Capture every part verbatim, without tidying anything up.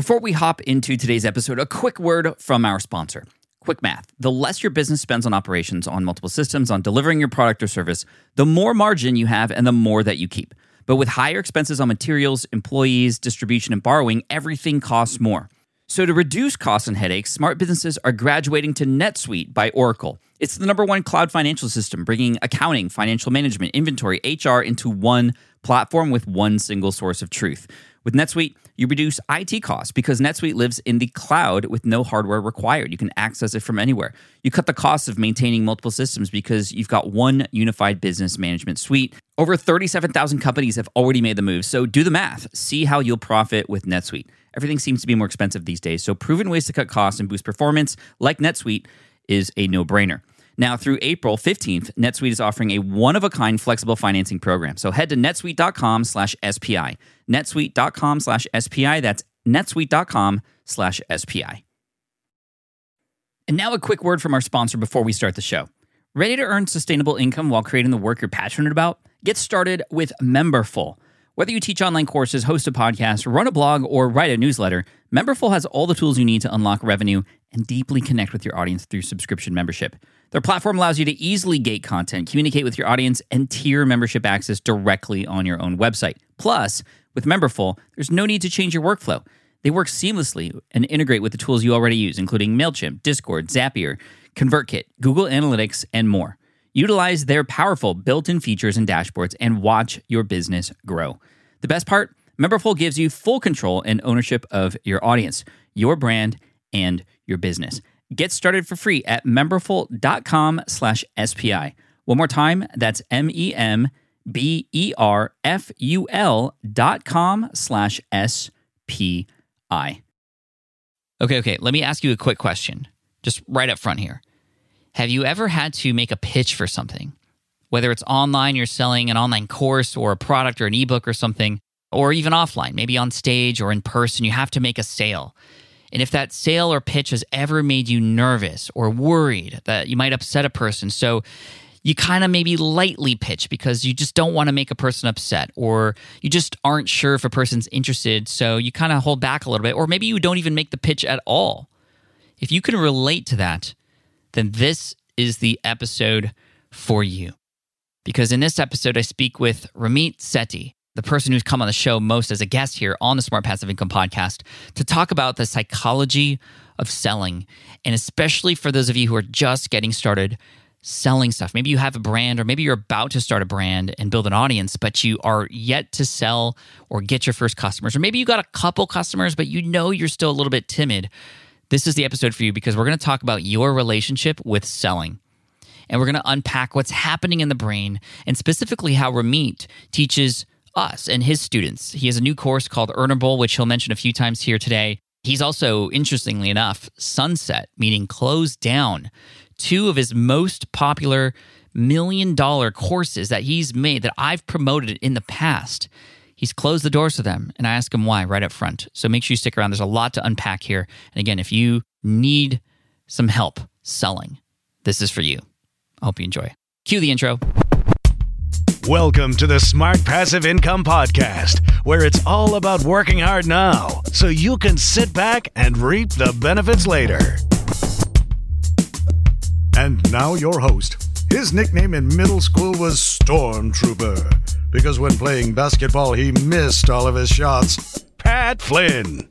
Before we hop into today's episode, a quick word from our sponsor. Quick math. The less your business spends on operations, on multiple systems, on delivering your product or service, the more margin you have and the more that you keep. But with higher expenses on materials, employees, distribution, and borrowing, everything costs more. So to reduce costs and headaches, smart businesses are graduating to NetSuite by Oracle. It's the number one cloud financial system, bringing accounting, financial management, inventory, H R into one platform with one single source of truth. With NetSuite, you reduce I T costs because NetSuite lives in the cloud with no hardware required. You can access it from anywhere. You cut the costs of maintaining multiple systems because you've got one unified business management suite. Over thirty-seven thousand companies have already made the move, so do the math. See how you'll profit with NetSuite. Everything seems to be more expensive these days, so proven ways to cut costs and boost performance, like NetSuite, is a no-brainer. Now, through April fifteenth, NetSuite is offering a one-of-a-kind flexible financing program. So head to netsuite.com slash SPI. netsuite.com slash SPI. That's netsuite.com slash SPI. And now a quick word from our sponsor before we start the show. Ready to earn sustainable income while creating the work you're passionate about? Get started with Memberful. Whether you teach online courses, host a podcast, run a blog, or write a newsletter, Memberful has all the tools you need to unlock revenue and deeply connect with your audience through subscription membership. Their platform allows you to easily gate content, communicate with your audience, and tier membership access directly on your own website. Plus, with Memberful, there's no need to change your workflow. They work seamlessly and integrate with the tools you already use, including MailChimp, Discord, Zapier, ConvertKit, Google Analytics, and more. Utilize their powerful built-in features and dashboards and watch your business grow. The best part? Memberful gives you full control and ownership of your audience, your brand, and your business. Get started for free at memberful.com slash SPI. One more time, that's M-E-M-B-E-R-F-U-L dot com slash S-P-I. Okay, okay, let me ask you a quick question, just right up front here. Have you ever had to make a pitch for something? Whether it's online, you're selling an online course or a product or an ebook or something, or even offline, maybe on stage or in person, you have to make a sale. And if that sale or pitch has ever made you nervous or worried that you might upset a person, so you kind of maybe lightly pitch because you just don't want to make a person upset, or you just aren't sure if a person's interested, so you kind of hold back a little bit, or maybe you don't even make the pitch at all. If you can relate to that, then this is the episode for you. Because in this episode, I speak with Ramit Sethi, the person who's come on the show most as a guest here on the Smart Passive Income podcast, to talk about the psychology of selling, and especially for those of you who are just getting started selling stuff. Maybe you have a brand, or maybe you're about to start a brand and build an audience, but you are yet to sell or get your first customers. Or maybe you got a couple customers, but you know you're still a little bit timid. This is the episode for you because we're going to talk about your relationship with selling. And we're going to unpack what's happening in the brain, and specifically how Ramit teaches us and his students. He has a new course called Earnable, which he'll mention a few times here today. He's also, interestingly enough, sunset, meaning closed down, two of his most popular million-dollar courses that he's made that I've promoted in the past. He's closed the doors to them, and I ask him why right up front. So make sure you stick around. There's a lot to unpack here. And again, if you need some help selling, this is for you. I hope you enjoy. Cue the intro. Welcome to the Smart Passive Income Podcast, where it's all about working hard now so you can sit back and reap the benefits later. And now your host. His nickname in middle school was Stormtrooper, because when playing basketball, he missed all of his shots. Pat Flynn.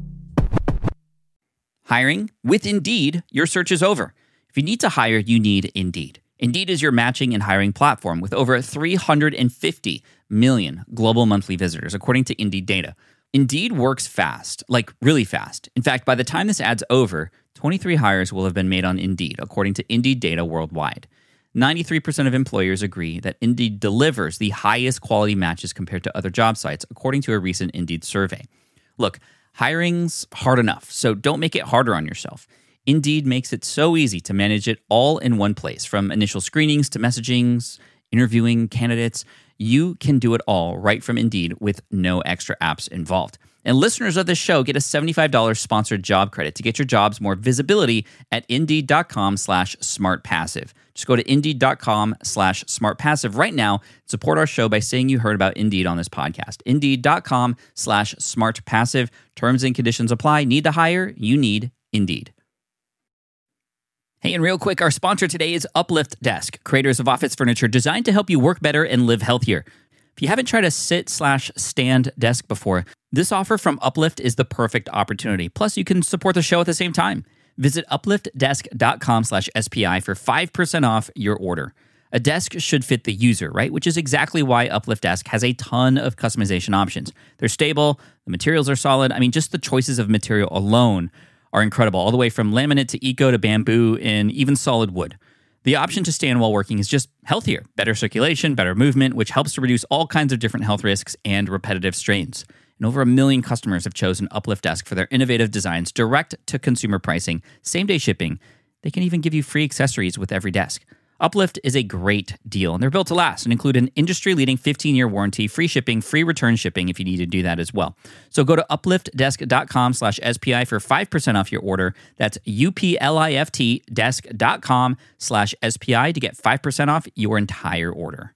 Hiring? With Indeed, your search is over. If you need to hire, you need Indeed. Indeed is your matching and hiring platform with over three hundred fifty million global monthly visitors, according to Indeed data. Indeed works fast, like really fast. In fact, by the time this ad's over, twenty-three hires will have been made on Indeed, according to Indeed data worldwide. ninety-three percent of employers agree that Indeed delivers the highest quality matches compared to other job sites, according to a recent Indeed survey. Look, hiring's hard enough, so don't make it harder on yourself. Indeed makes it so easy to manage it all in one place, from initial screenings to messagings, interviewing candidates. You can do it all right from Indeed with no extra apps involved. And listeners of this show get a seventy-five dollars sponsored job credit to get your jobs more visibility at indeed.com slash smartpassive. Just go to indeed.com slash smartpassive right now. Support our show by saying you heard about Indeed on this podcast. Indeed.com slash smartpassive. Terms and conditions apply. Need to hire? You need Indeed. Hey, and real quick, our sponsor today is Uplift Desk, creators of office furniture designed to help you work better and live healthier. If you haven't tried a sit slash stand desk before, this offer from Uplift is the perfect opportunity. Plus, you can support the show at the same time. Visit upliftdesk.com slash SPI for five percent off your order. A desk should fit the user, right? Which is exactly why Uplift Desk has a ton of customization options. They're stable, the materials are solid. I mean, just the choices of material alone are incredible, all the way from laminate to eco to bamboo and even solid wood. The option to stand while working is just healthier, better circulation, better movement, which helps to reduce all kinds of different health risks and repetitive strains. And over a million customers have chosen Uplift Desk for their innovative designs, direct to consumer pricing, same-day shipping. They can even give you free accessories with every desk. Uplift is a great deal, and they're built to last and include an industry-leading fifteen-year warranty, free shipping, free return shipping if you need to do that as well. So go to upliftdesk.com slash SPI for five percent off your order. That's U-P-L-I-F-T desk.com slash SPI to get five percent off your entire order.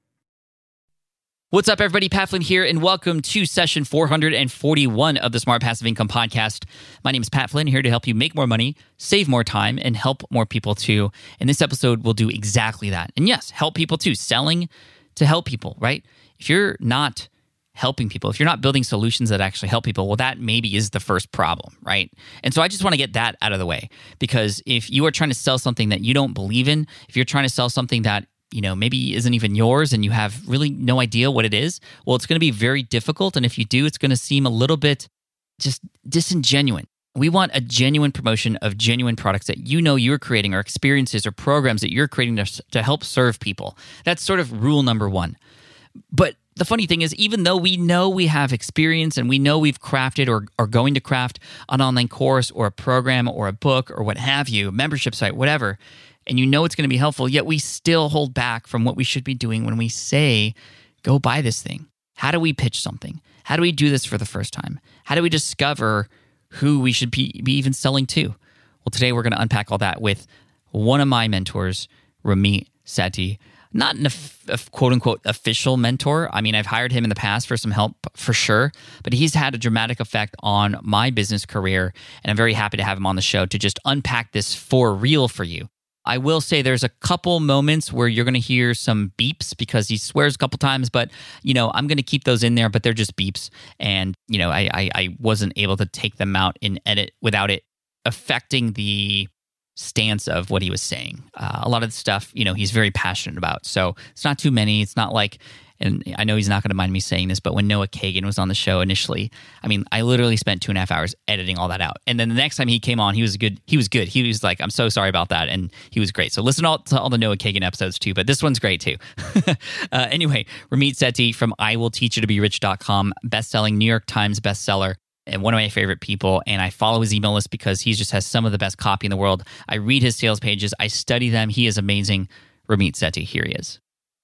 What's up, everybody? Pat Flynn here, and welcome to session four hundred forty-one of the Smart Passive Income Podcast. My name is Pat Flynn, here to help you make more money, save more time, and help more people too. And this episode will do exactly that. And yes, help people too. Selling to help people, right? If you're not helping people, if you're not building solutions that actually help people, well, that maybe is the first problem, right? And so I just want to get that out of the way, because if you are trying to sell something that you don't believe in, if you're trying to sell something that you know, maybe isn't even yours and you have really no idea what it is, well, it's going to be very difficult. And if you do, it's going to seem a little bit just disingenuous. We want a genuine promotion of genuine products that you know you're creating, or experiences or programs that you're creating to, to help serve people. That's sort of rule number one. But the funny thing is, even though we know we have experience and we know we've crafted or are going to craft an online course or a program or a book or what have you, membership site, whatever, and you know it's going to be helpful, yet we still hold back from what we should be doing when we say, go buy this thing. How do we pitch something? How do we do this for the first time? How do we discover who we should be, be even selling to? Well, today we're going to unpack all that with one of my mentors, Ramit Sethi. Not an a quote-unquote official mentor. I mean, I've hired him in the past for some help for sure, but he's had a dramatic effect on my business career, and I'm very happy to have him on the show to just unpack this for real for you. I will say there's a couple moments where you're going to hear some beeps because he swears a couple times, but, you know, I'm going to keep those in there, but they're just beeps. And, you know, I, I, I wasn't able to take them out in edit without it affecting the stance of what he was saying. Uh, a lot of the stuff, you know, he's very passionate about. So it's not too many. It's not like, and I know he's not going to mind me saying this, but when Noah Kagan was on the show initially, I mean, I literally spent two and a half hours editing all that out. And then the next time he came on, he was good. He was good. He was like, I'm so sorry about that. And he was great. So listen to all, to all the Noah Kagan episodes too, but this one's great too. uh, anyway, Ramit Sethi from I will teach you to be rich dot com, best-selling New York Times bestseller, and one of my favorite people. And I follow his email list because he just has some of the best copy in the world. I read his sales pages. I study them. He is amazing. Ramit Sethi, here he is.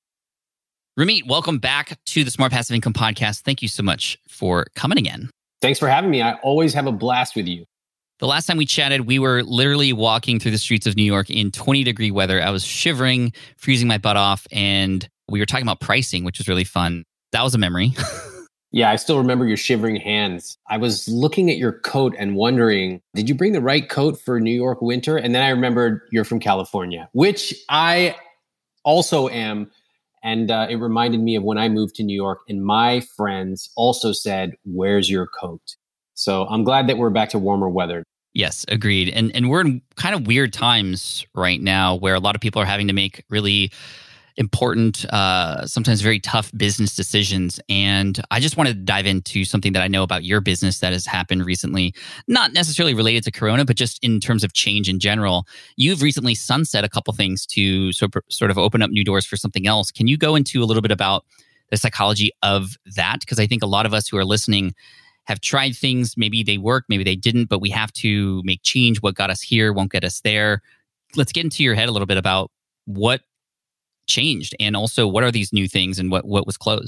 Ramit, welcome back to the Smart Passive Income Podcast. Thank you so much for coming again. Thanks for having me. I always have a blast with you. The last time we chatted, we were literally walking through the streets of New York in twenty degree weather. I was shivering, freezing my butt off, and we were talking about pricing, which was really fun. That was a memory. Yeah, I still remember your shivering hands. I was looking at your coat and wondering, did you bring the right coat for New York winter? And then I remembered you're from California, which I also am. And uh, it reminded me of when I moved to New York and my friends also said, where's your coat? So I'm glad that we're back to warmer weather. Yes, agreed. And and we're in kind of weird times right now where a lot of people are having to make really important, uh, sometimes very tough business decisions. And I just wanted to dive into something that I know about your business that has happened recently, not necessarily related to Corona, but just in terms of change in general. You've recently sunset a couple things to sort of open up new doors for something else. Can you go into a little bit about the psychology of that? Because I think a lot of us who are listening have tried things. Maybe they work, maybe they didn't, but we have to make change. What got us here won't get us there. Let's get into your head a little bit about what changed, and also what are these new things and what what was closed?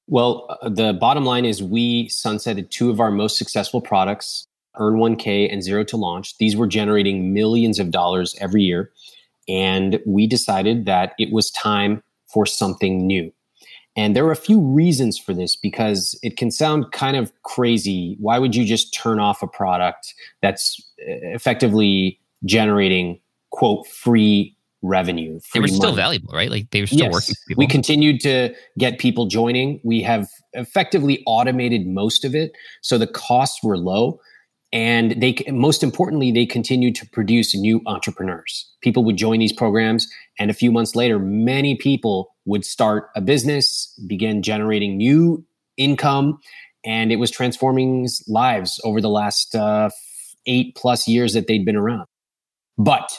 Well, uh, the bottom line is we sunsetted two of our most successful products, Earn one K and Zero to Launch. These were generating millions of dollars every year. And we decided that it was time for something new. And there were a few reasons for this because it can sound kind of crazy. Why would you just turn off a product that's effectively generating, quote, free revenue? Free they were still money? Valuable, right? Like they were still Yes. working with people. We continued to get people joining. We have effectively automated most of it. So the costs were low. And they, most importantly, they continued to produce new entrepreneurs. People would join these programs, and a few months later, many people would start a business, begin generating new income, and it was transforming lives over the last uh, eight plus years that they'd been around. But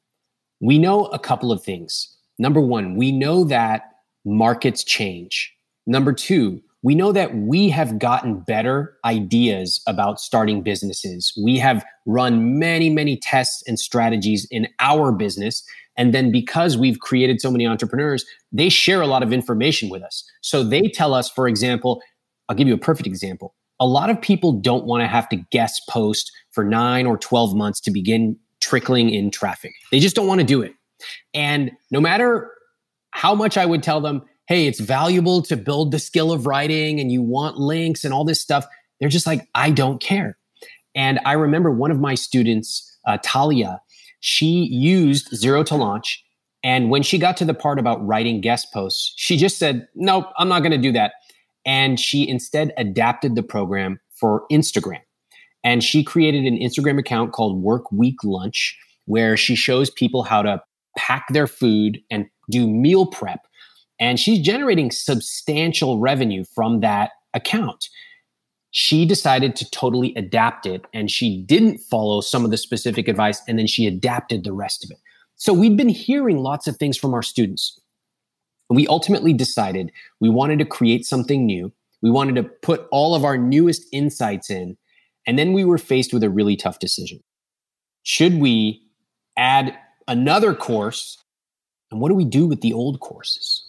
we know a couple of things. Number one, we know that markets change. Number two, we know that we have gotten better ideas about starting businesses. We have run many, many tests and strategies in our business. And then because we've created so many entrepreneurs, they share a lot of information with us. So they tell us, for example, I'll give you a perfect example. A lot of people don't want to have to guest post for nine or twelve months to begin trickling in traffic. They just don't want to do it. And no matter how much I would tell them, hey, it's valuable to build the skill of writing and you want links and all this stuff, they're just like, I don't care. And I remember one of my students, uh, Talia, she used Zero to Launch. And when she got to the part about writing guest posts, she just said, nope, I'm not going to do that. And she instead adapted the program for Instagram. And she created an Instagram account called Work Week Lunch, where she shows people how to pack their food and do meal prep. And she's generating substantial revenue from that account. She decided to totally adapt it, and she didn't follow some of the specific advice, and then she adapted the rest of it. So we've been hearing lots of things from our students. And we ultimately decided we wanted to create something new. We wanted to put all of our newest insights in, and then we were faced with a really tough decision. Should we add another course? And what do we do with the old courses?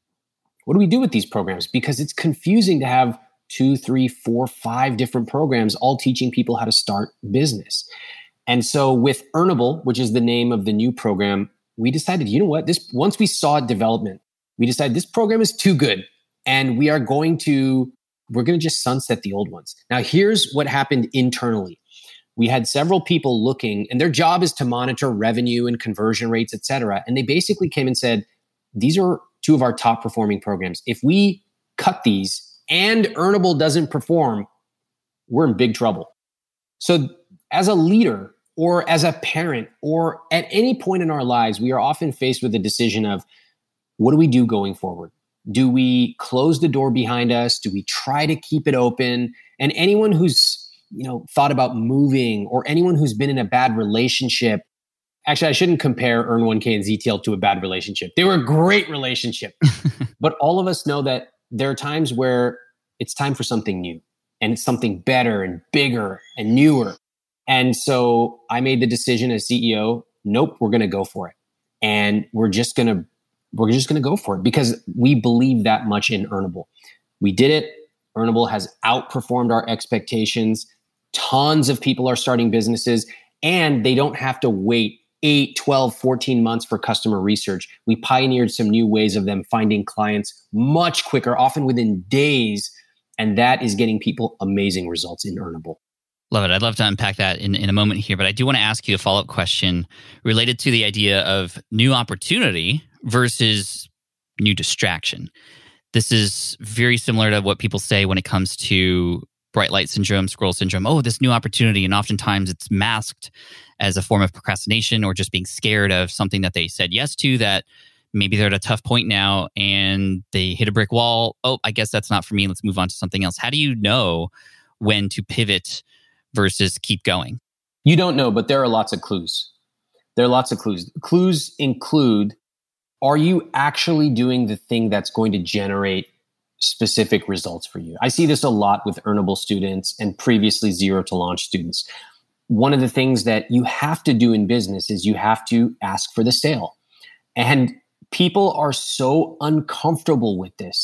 What do we do with these programs? Because it's confusing to have two, three, four, five different programs all teaching people how to start business. And so with Earnable, which is the name of the new program, we decided, you know what, this once we saw development, we decided this program is too good. And we are going to, we're going to just sunset the old ones. Now, here's what happened internally. We had several people looking, and their job is to monitor revenue and conversion rates, et cetera. And they basically came and said, these are two of our top performing programs. If we cut these and Earnable doesn't perform, we're in big trouble. So as a leader or as a parent or at any point in our lives, we are often faced with the decision of, what do we do going forward? Do we close the door behind us? Do we try to keep it open? And anyone who's, you know, thought about moving, or anyone who's been in a bad relationship, actually, I shouldn't compare Earn one K and Z T L to a bad relationship. They were a great relationship. But all of us know that there are times where it's time for something new, and it's something better and bigger and newer. And so I made the decision as C E O, nope, we're going to go for it. And we're just going to, we're just going to go for it because we believe that much in Earnable. We did it. Earnable has outperformed our expectations. Tons of people are starting businesses, and they don't have to wait eight, twelve, fourteen months for customer research. We pioneered some new ways of them finding clients much quicker, often within days. And that is getting people amazing results in Earnable. Love it. I'd love to unpack that in, in a moment here, but I do want to ask you a follow-up question related to the idea of new opportunity versus new distraction. This is very similar to what people say when it comes to bright light syndrome, squirrel syndrome. Oh, this new opportunity. And oftentimes it's masked as a form of procrastination or just being scared of something that they said yes to that maybe they're at a tough point now and they hit a brick wall. Oh, I guess that's not for me. Let's move on to something else. How do you know when to pivot versus keep going? You don't know, but there are lots of clues. There are lots of clues. Clues include, are you actually doing the thing that's going to generate specific results for you? I see this a lot with Earnable students and previously Zero to Launch students. One of the things that you have to do in business is you have to ask for the sale. And people are so uncomfortable with this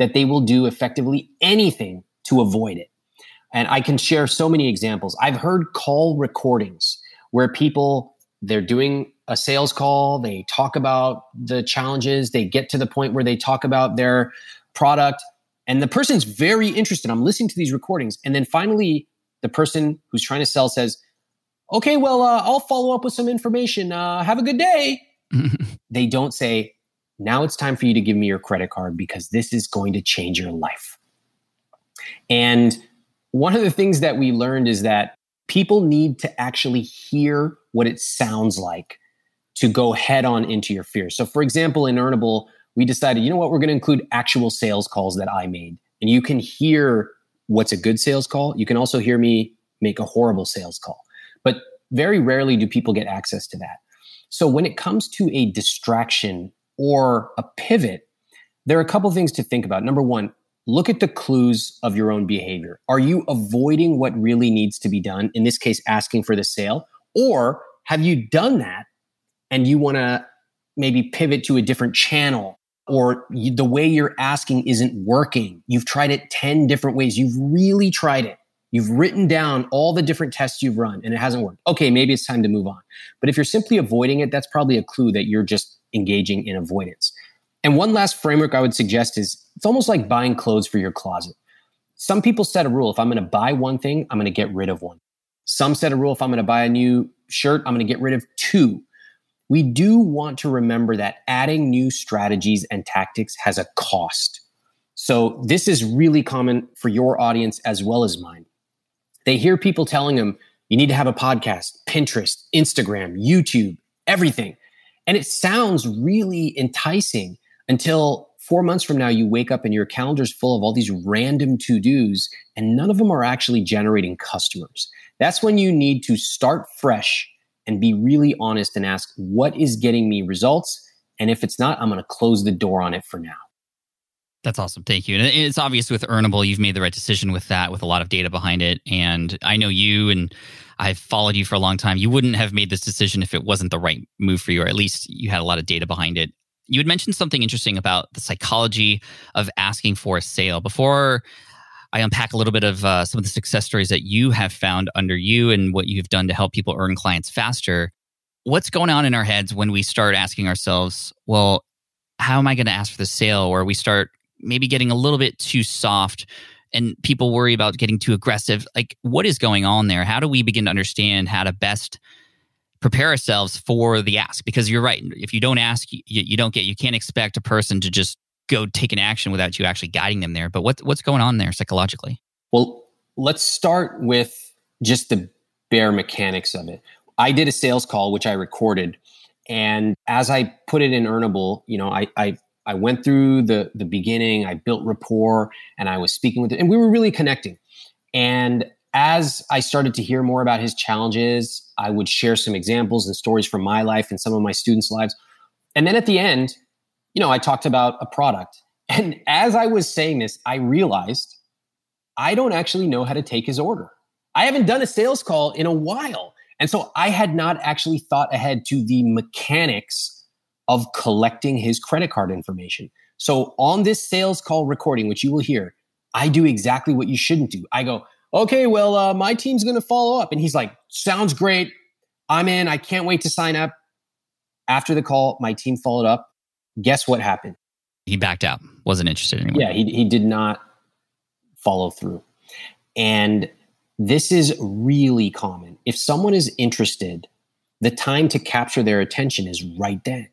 that they will do effectively anything to avoid it. And I can share so many examples. I've heard call recordings where people, they're doing a sales call, they talk about the challenges, they get to the point where they talk about their product, and the person's very interested. I'm listening to these recordings. And then finally, the person who's trying to sell says, okay, well, uh, I'll follow up with some information. Uh, have a good day. They don't say, now it's time for you to give me your credit card because this is going to change your life. And one of the things that we learned is that people need to actually hear what it sounds like to go head on into your fears. So for example, in Earnable, we decided, you know what, we're going to include actual sales calls that I made. And you can hear what's a good sales call. You can also hear me make a horrible sales call. But very rarely do people get access to that. So when it comes to a distraction or a pivot, there are a couple things to think about. Number one, look at the clues of your own behavior. Are you avoiding what really needs to be done? In this case, asking for the sale. Or have you done that and you want to maybe pivot to a different channel, or you, the way you're asking isn't working? You've tried it ten different ways. You've really tried it. You've written down all the different tests you've run and it hasn't worked. Okay, maybe it's time to move on. But if you're simply avoiding it, that's probably a clue that you're just engaging in avoidance. And one last framework I would suggest is it's almost like buying clothes for your closet. Some people set a rule. If I'm going to buy one thing, I'm going to get rid of one. Some set a rule. If I'm going to buy a new shirt, I'm going to get rid of two. We do want to remember that adding new strategies and tactics has a cost. So this is really common for your audience as well as mine. They hear people telling them, you need to have a podcast, Pinterest, Instagram, YouTube, everything. And it sounds really enticing until four months from now, you wake up and your calendar's full of all these random to-dos and none of them are actually generating customers. That's when you need to start fresh and be really honest and ask, what is getting me results? And if it's not, I'm going to close the door on it for now. That's awesome. Thank you. And it's obvious with Earnable, you've made the right decision with that, with a lot of data behind it. And I know you, and I've followed you for a long time. You wouldn't have made this decision if it wasn't the right move for you, or at least you had a lot of data behind it. You had mentioned something interesting about the psychology of asking for a sale. Before I unpack a little bit of uh, some of the success stories that you have found under you and what you've done to help people earn clients faster, what's going on in our heads when we start asking ourselves, well, how am I going to ask for the sale? Or we start maybe getting a little bit too soft and people worry about getting too aggressive. Like, what is going on there? How do we begin to understand how to best prepare ourselves for the ask? Because you're right. If you don't ask, you, you don't get, you can't expect a person to just go take an action without you actually guiding them there. But what, what's going on there psychologically? Well, let's start with just the bare mechanics of it. I did a sales call, which I recorded. And as I put it in Earnable, you know, I, I, I went through the, the beginning, I built rapport, and I was speaking with it, and we were really connecting. And as I started to hear more about his challenges, I would share some examples and stories from my life and some of my students' lives. And then at the end, you know, I talked about a product. And as I was saying this, I realized I don't actually know how to take his order. I haven't done a sales call in a while. And so I had not actually thought ahead to the mechanics of collecting his credit card information. So on this sales call recording, which you will hear, I do exactly what you shouldn't do. I go, okay, well, uh, my team's going to follow up. And he's like, sounds great. I'm in. I can't wait to sign up. After the call, my team followed up. Guess what happened? He backed out. Wasn't interested anymore. Yeah, he, he did not follow through. And this is really common. If someone is interested, the time to capture their attention is right then.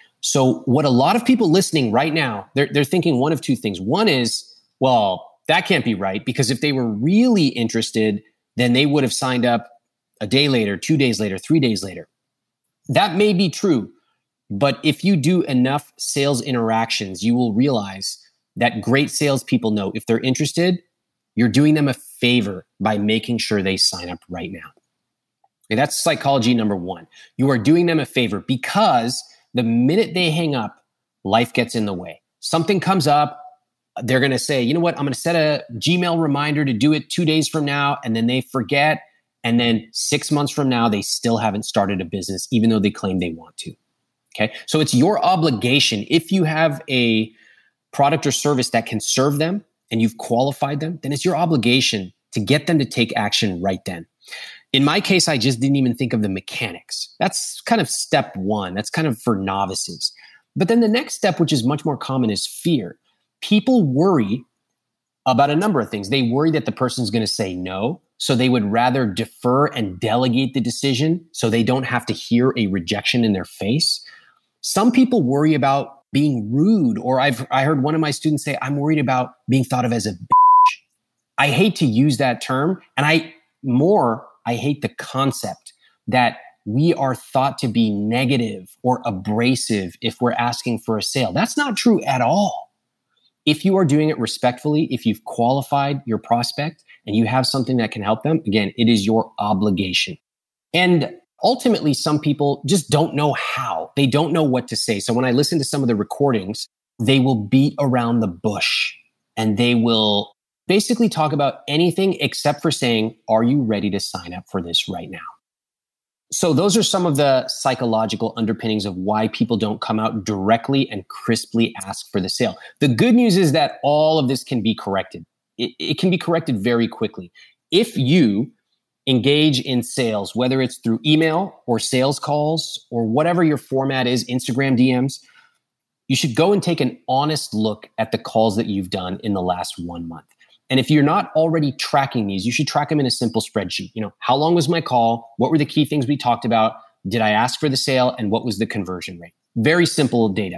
So what a lot of people listening right now, they're, they're thinking one of two things. One is, well, that can't be right, because if they were really interested, then they would have signed up a day later, two days later, three days later. That may be true, but if you do enough sales interactions, you will realize that great salespeople know if they're interested, you're doing them a favor by making sure they sign up right now. Okay, that's psychology number one. You are doing them a favor because the minute they hang up, life gets in the way. Something comes up, they're going to say, you know what, I'm going to set a Gmail reminder to do it two days from now, and then they forget. And then six months from now, they still haven't started a business, even though they claim they want to. Okay. So it's your obligation. If you have a product or service that can serve them and you've qualified them, then it's your obligation to get them to take action right then. In my case, I just didn't even think of the mechanics. That's kind of step one. That's kind of for novices. But then the next step, which is much more common, is fear. People worry about a number of things. They worry that the person's going to say no, so they would rather defer and delegate the decision so they don't have to hear a rejection in their face. Some people worry about being rude, or I've I heard one of my students say, I'm worried about being thought of as a bitch. I hate to use that term, and I more, I hate the concept that we are thought to be negative or abrasive if we're asking for a sale. That's not true at all. If you are doing it respectfully, if you've qualified your prospect and you have something that can help them, again, it is your obligation. And ultimately, some people just don't know how. They don't know what to say. So when I listen to some of the recordings, they will beat around the bush and they will basically talk about anything except for saying, are you ready to sign up for this right now? So those are some of the psychological underpinnings of why people don't come out directly and crisply ask for the sale. The good news is that all of this can be corrected. It, it can be corrected very quickly. If you engage in sales, whether it's through email or sales calls or whatever your format is, Instagram D Ms, you should go and take an honest look at the calls that you've done in the last one month. And if you're not already tracking these, you should track them in a simple spreadsheet. You know, how long was my call? What were the key things we talked about? Did I ask for the sale? And what was the conversion rate? Very simple data.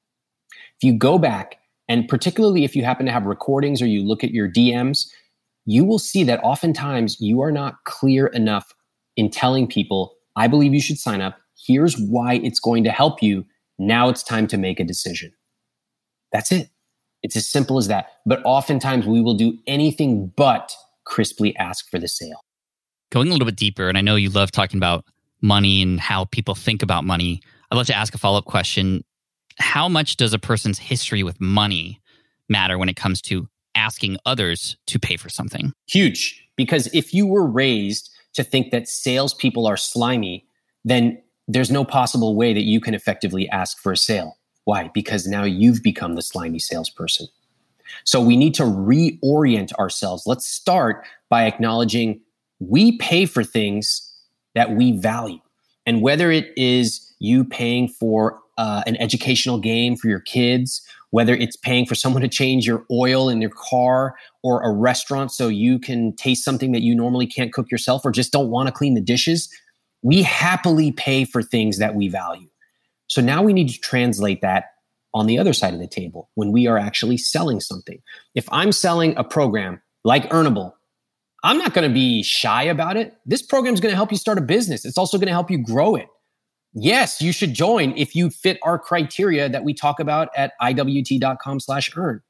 If you go back, and particularly if you happen to have recordings or you look at your D Ms, you will see that oftentimes you are not clear enough in telling people, I believe you should sign up. Here's why it's going to help you. Now it's time to make a decision. That's it. It's as simple as that. But oftentimes we will do anything but crisply ask for the sale. Going a little bit deeper, and I know you love talking about money and how people think about money. I'd love to ask a follow-up question. How much does a person's history with money matter when it comes to asking others to pay for something? Huge. Because if you were raised to think that salespeople are slimy, then there's no possible way that you can effectively ask for a sale. Why? Because now you've become the slimy salesperson. So we need to reorient ourselves. Let's start by acknowledging we pay for things that we value. And whether it is you paying for uh, an educational game for your kids, whether it's paying for someone to change your oil in your car, or a restaurant so you can taste something that you normally can't cook yourself, or just don't want to clean the dishes, we happily pay for things that we value. So now we need to translate that on the other side of the table when we are actually selling something. If I'm selling a program like Earnable, I'm not going to be shy about it. This program is going to help you start a business. It's also going to help you grow it. Yes, you should join if you fit our criteria that we talk about at iwt.com slash earn.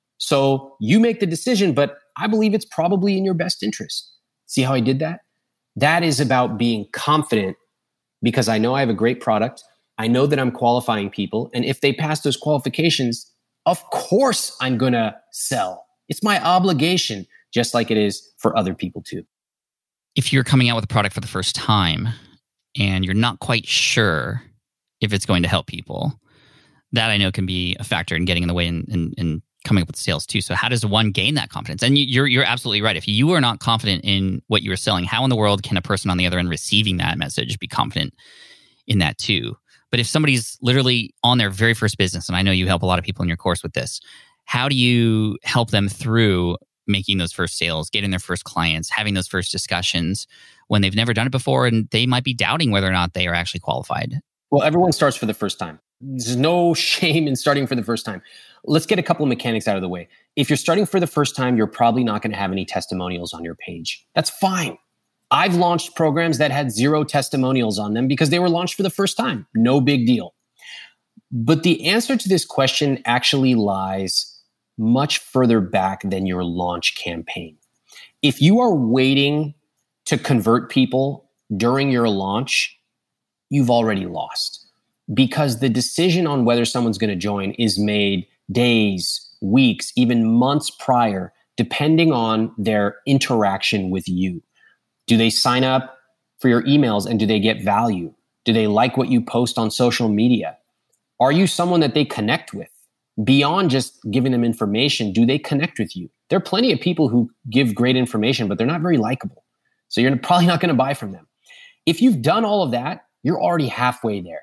So you make the decision, but I believe it's probably in your best interest. See how I did that? That is about being confident because I know I have a great product. I know that I'm qualifying people. And if they pass those qualifications, of course I'm going to sell. It's my obligation, just like it is for other people too. If you're coming out with a product for the first time and you're not quite sure if it's going to help people, that I know can be a factor in getting in the way in, in, in coming up with sales too. So how does one gain that confidence? And you're you're absolutely right. If you are not confident in what you are selling, how in the world can a person on the other end receiving that message be confident in that too? But if somebody's literally on their very first business, and I know you help a lot of people in your course with this, how do you help them through making those first sales, getting their first clients, having those first discussions when they've never done it before and they might be doubting whether or not they are actually qualified? Well, everyone starts for the first time. There's no shame in starting for the first time. Let's get a couple of mechanics out of the way. If you're starting for the first time, you're probably not going to have any testimonials on your page. That's fine. I've launched programs that had zero testimonials on them because they were launched for the first time. No big deal. But the answer to this question actually lies much further back than your launch campaign. If you are waiting to convert people during your launch, you've already lost because the decision on whether someone's going to join is made days, weeks, even months prior, depending on their interaction with you. Do they sign up for your emails and do they get value? Do they like what you post on social media? Are you someone that they connect with? beyond just giving them information, do they connect with you? There are plenty of people who give great information, but they're not very likable. So you're probably not going to buy from them. If you've done all of that, you're already halfway there.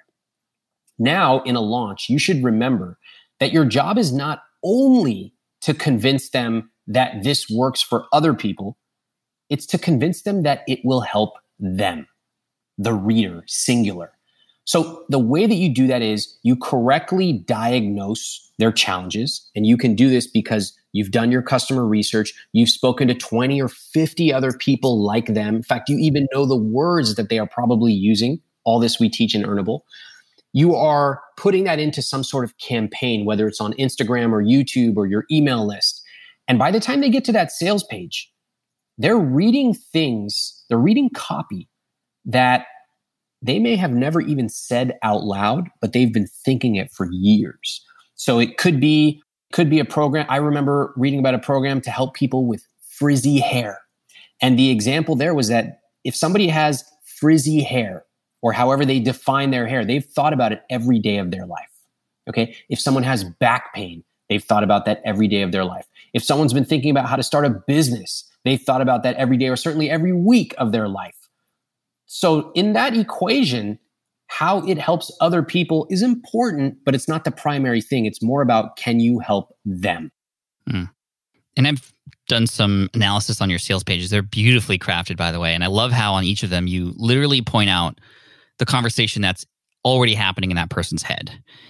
Now, in a launch, you should remember that your job is not only to convince them that this works for other people, it's to convince them that it will help them, the reader, singular. So the way that you do that is you correctly diagnose their challenges. And you can do this because you've done your customer research. You've spoken to twenty or fifty other people like them. In fact, you even know the words that they are probably using. All this we teach in Earnable. You are putting that into some sort of campaign, whether it's on Instagram or YouTube or your email list. And by the time they get to that sales page, they're reading things, they're reading copy that they may have never even said out loud, but they've been thinking it for years. So it could be, could be a program. I remember reading about a program to help people with frizzy hair. And the example there was that if somebody has frizzy hair, or however they define their hair, they've thought about it every day of their life. Okay. If someone has back pain, they've thought about that every day of their life. If someone's been thinking about how to start a business, they've thought about that every day or certainly every week of their life. So in that equation, how it helps other people is important, but it's not the primary thing. It's more about, can you help them? Mm. And I've done some analysis on your sales pages. They're beautifully crafted, by the way. And I love how on each of them, you literally point out the conversation that's already happening in that person's head.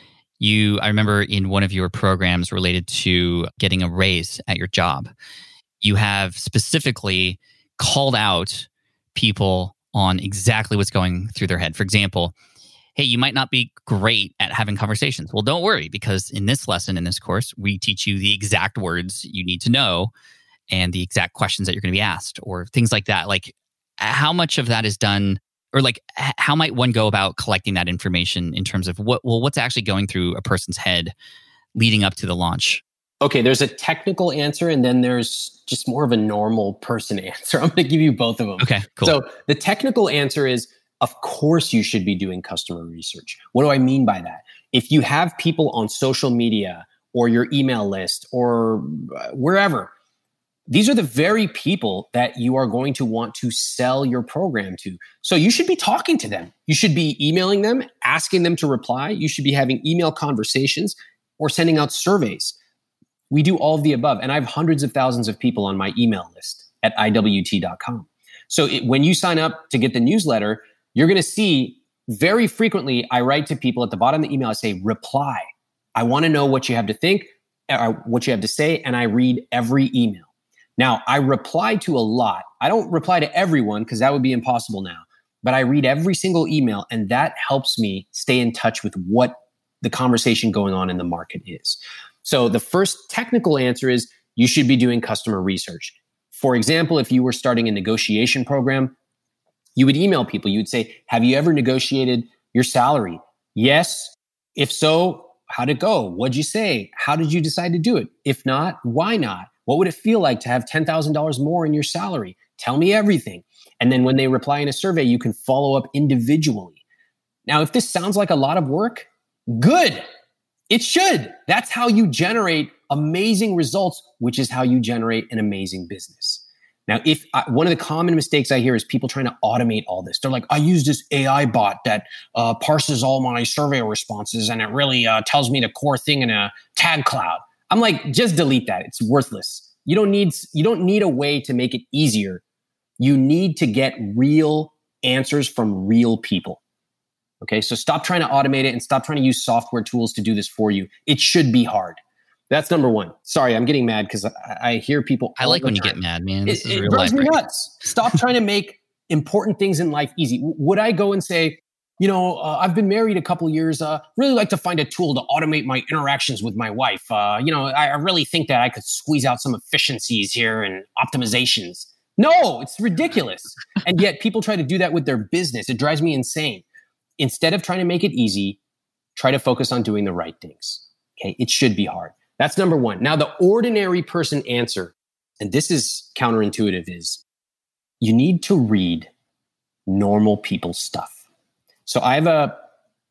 You, I remember in one of your programs related to getting a raise at your job, you have specifically called out people on exactly what's going through their head. For example, hey, you might not be great at having conversations. Well, don't worry, because in this lesson, in this course, we teach you the exact words you need to know and the exact questions that you're going to be asked or things like that. Like, how much of that is done, or like, how might one go about collecting that information in terms of what, well, what's actually going through a person's head leading up to the launch? Okay, there's a technical answer and then there's just more of a normal person answer. I'm going to give you both of them. Okay, cool. So the technical answer is, of course you should be doing customer research. What do I mean by that? If you have people on social media or your email list or wherever, these are the very people that you are going to want to sell your program to. So you should be talking to them. You should be emailing them, asking them to reply. You should be having email conversations or sending out surveys. We do all of the above. And I have hundreds of thousands of people on my email list at I W T dot com. So it, when you sign up to get the newsletter, you're going to see very frequently, I write to people at the bottom of the email, I say, reply. I want to know what you have to think, or what you have to say, and I read every email. Now, I reply to a lot. I don't reply to everyone because that would be impossible now, but I read every single email, and that helps me stay in touch with what the conversation going on in the market is. So the first technical answer is you should be doing customer research. For example, if you were starting a negotiation program, you would email people. You would say, have you ever negotiated your salary? Yes. If so, how'd it go? What'd you say? How did you decide to do it? If not, why not? What would it feel like to have ten thousand dollars more in your salary? Tell me everything. And then when they reply in a survey, you can follow up individually. Now, if this sounds like a lot of work, good. It should. That's how you generate amazing results, which is how you generate an amazing business. Now, if I, one of the common mistakes I hear is people trying to automate all this. They're like, I use this A I bot that uh, parses all my survey responses and it really uh, tells me the core thing in a tag cloud. I'm like, just delete that. It's worthless. You don't need, you don't need a way to make it easier. You need to get real answers from real people. Okay, so stop trying to automate it and stop trying to use software tools to do this for you. It should be hard. That's number one. Sorry, I'm getting mad because I, I hear people. I like when time. You get mad, man. This it is it real drives life me right nuts. Stop trying to make important things in life easy. Would I go and say, you know, uh, I've been married a couple of years. Uh, really like to find a tool to automate my interactions with my wife. Uh, you know, I, I really think that I could squeeze out some efficiencies here and optimizations. No, it's ridiculous. And yet people try to do that with their business. It drives me insane. Instead of trying to make it easy, try to focus on doing the right things. Okay, it should be hard. That's number one. Now, the ordinary person answer, and this is counterintuitive, is you need to read normal people's stuff. So I have a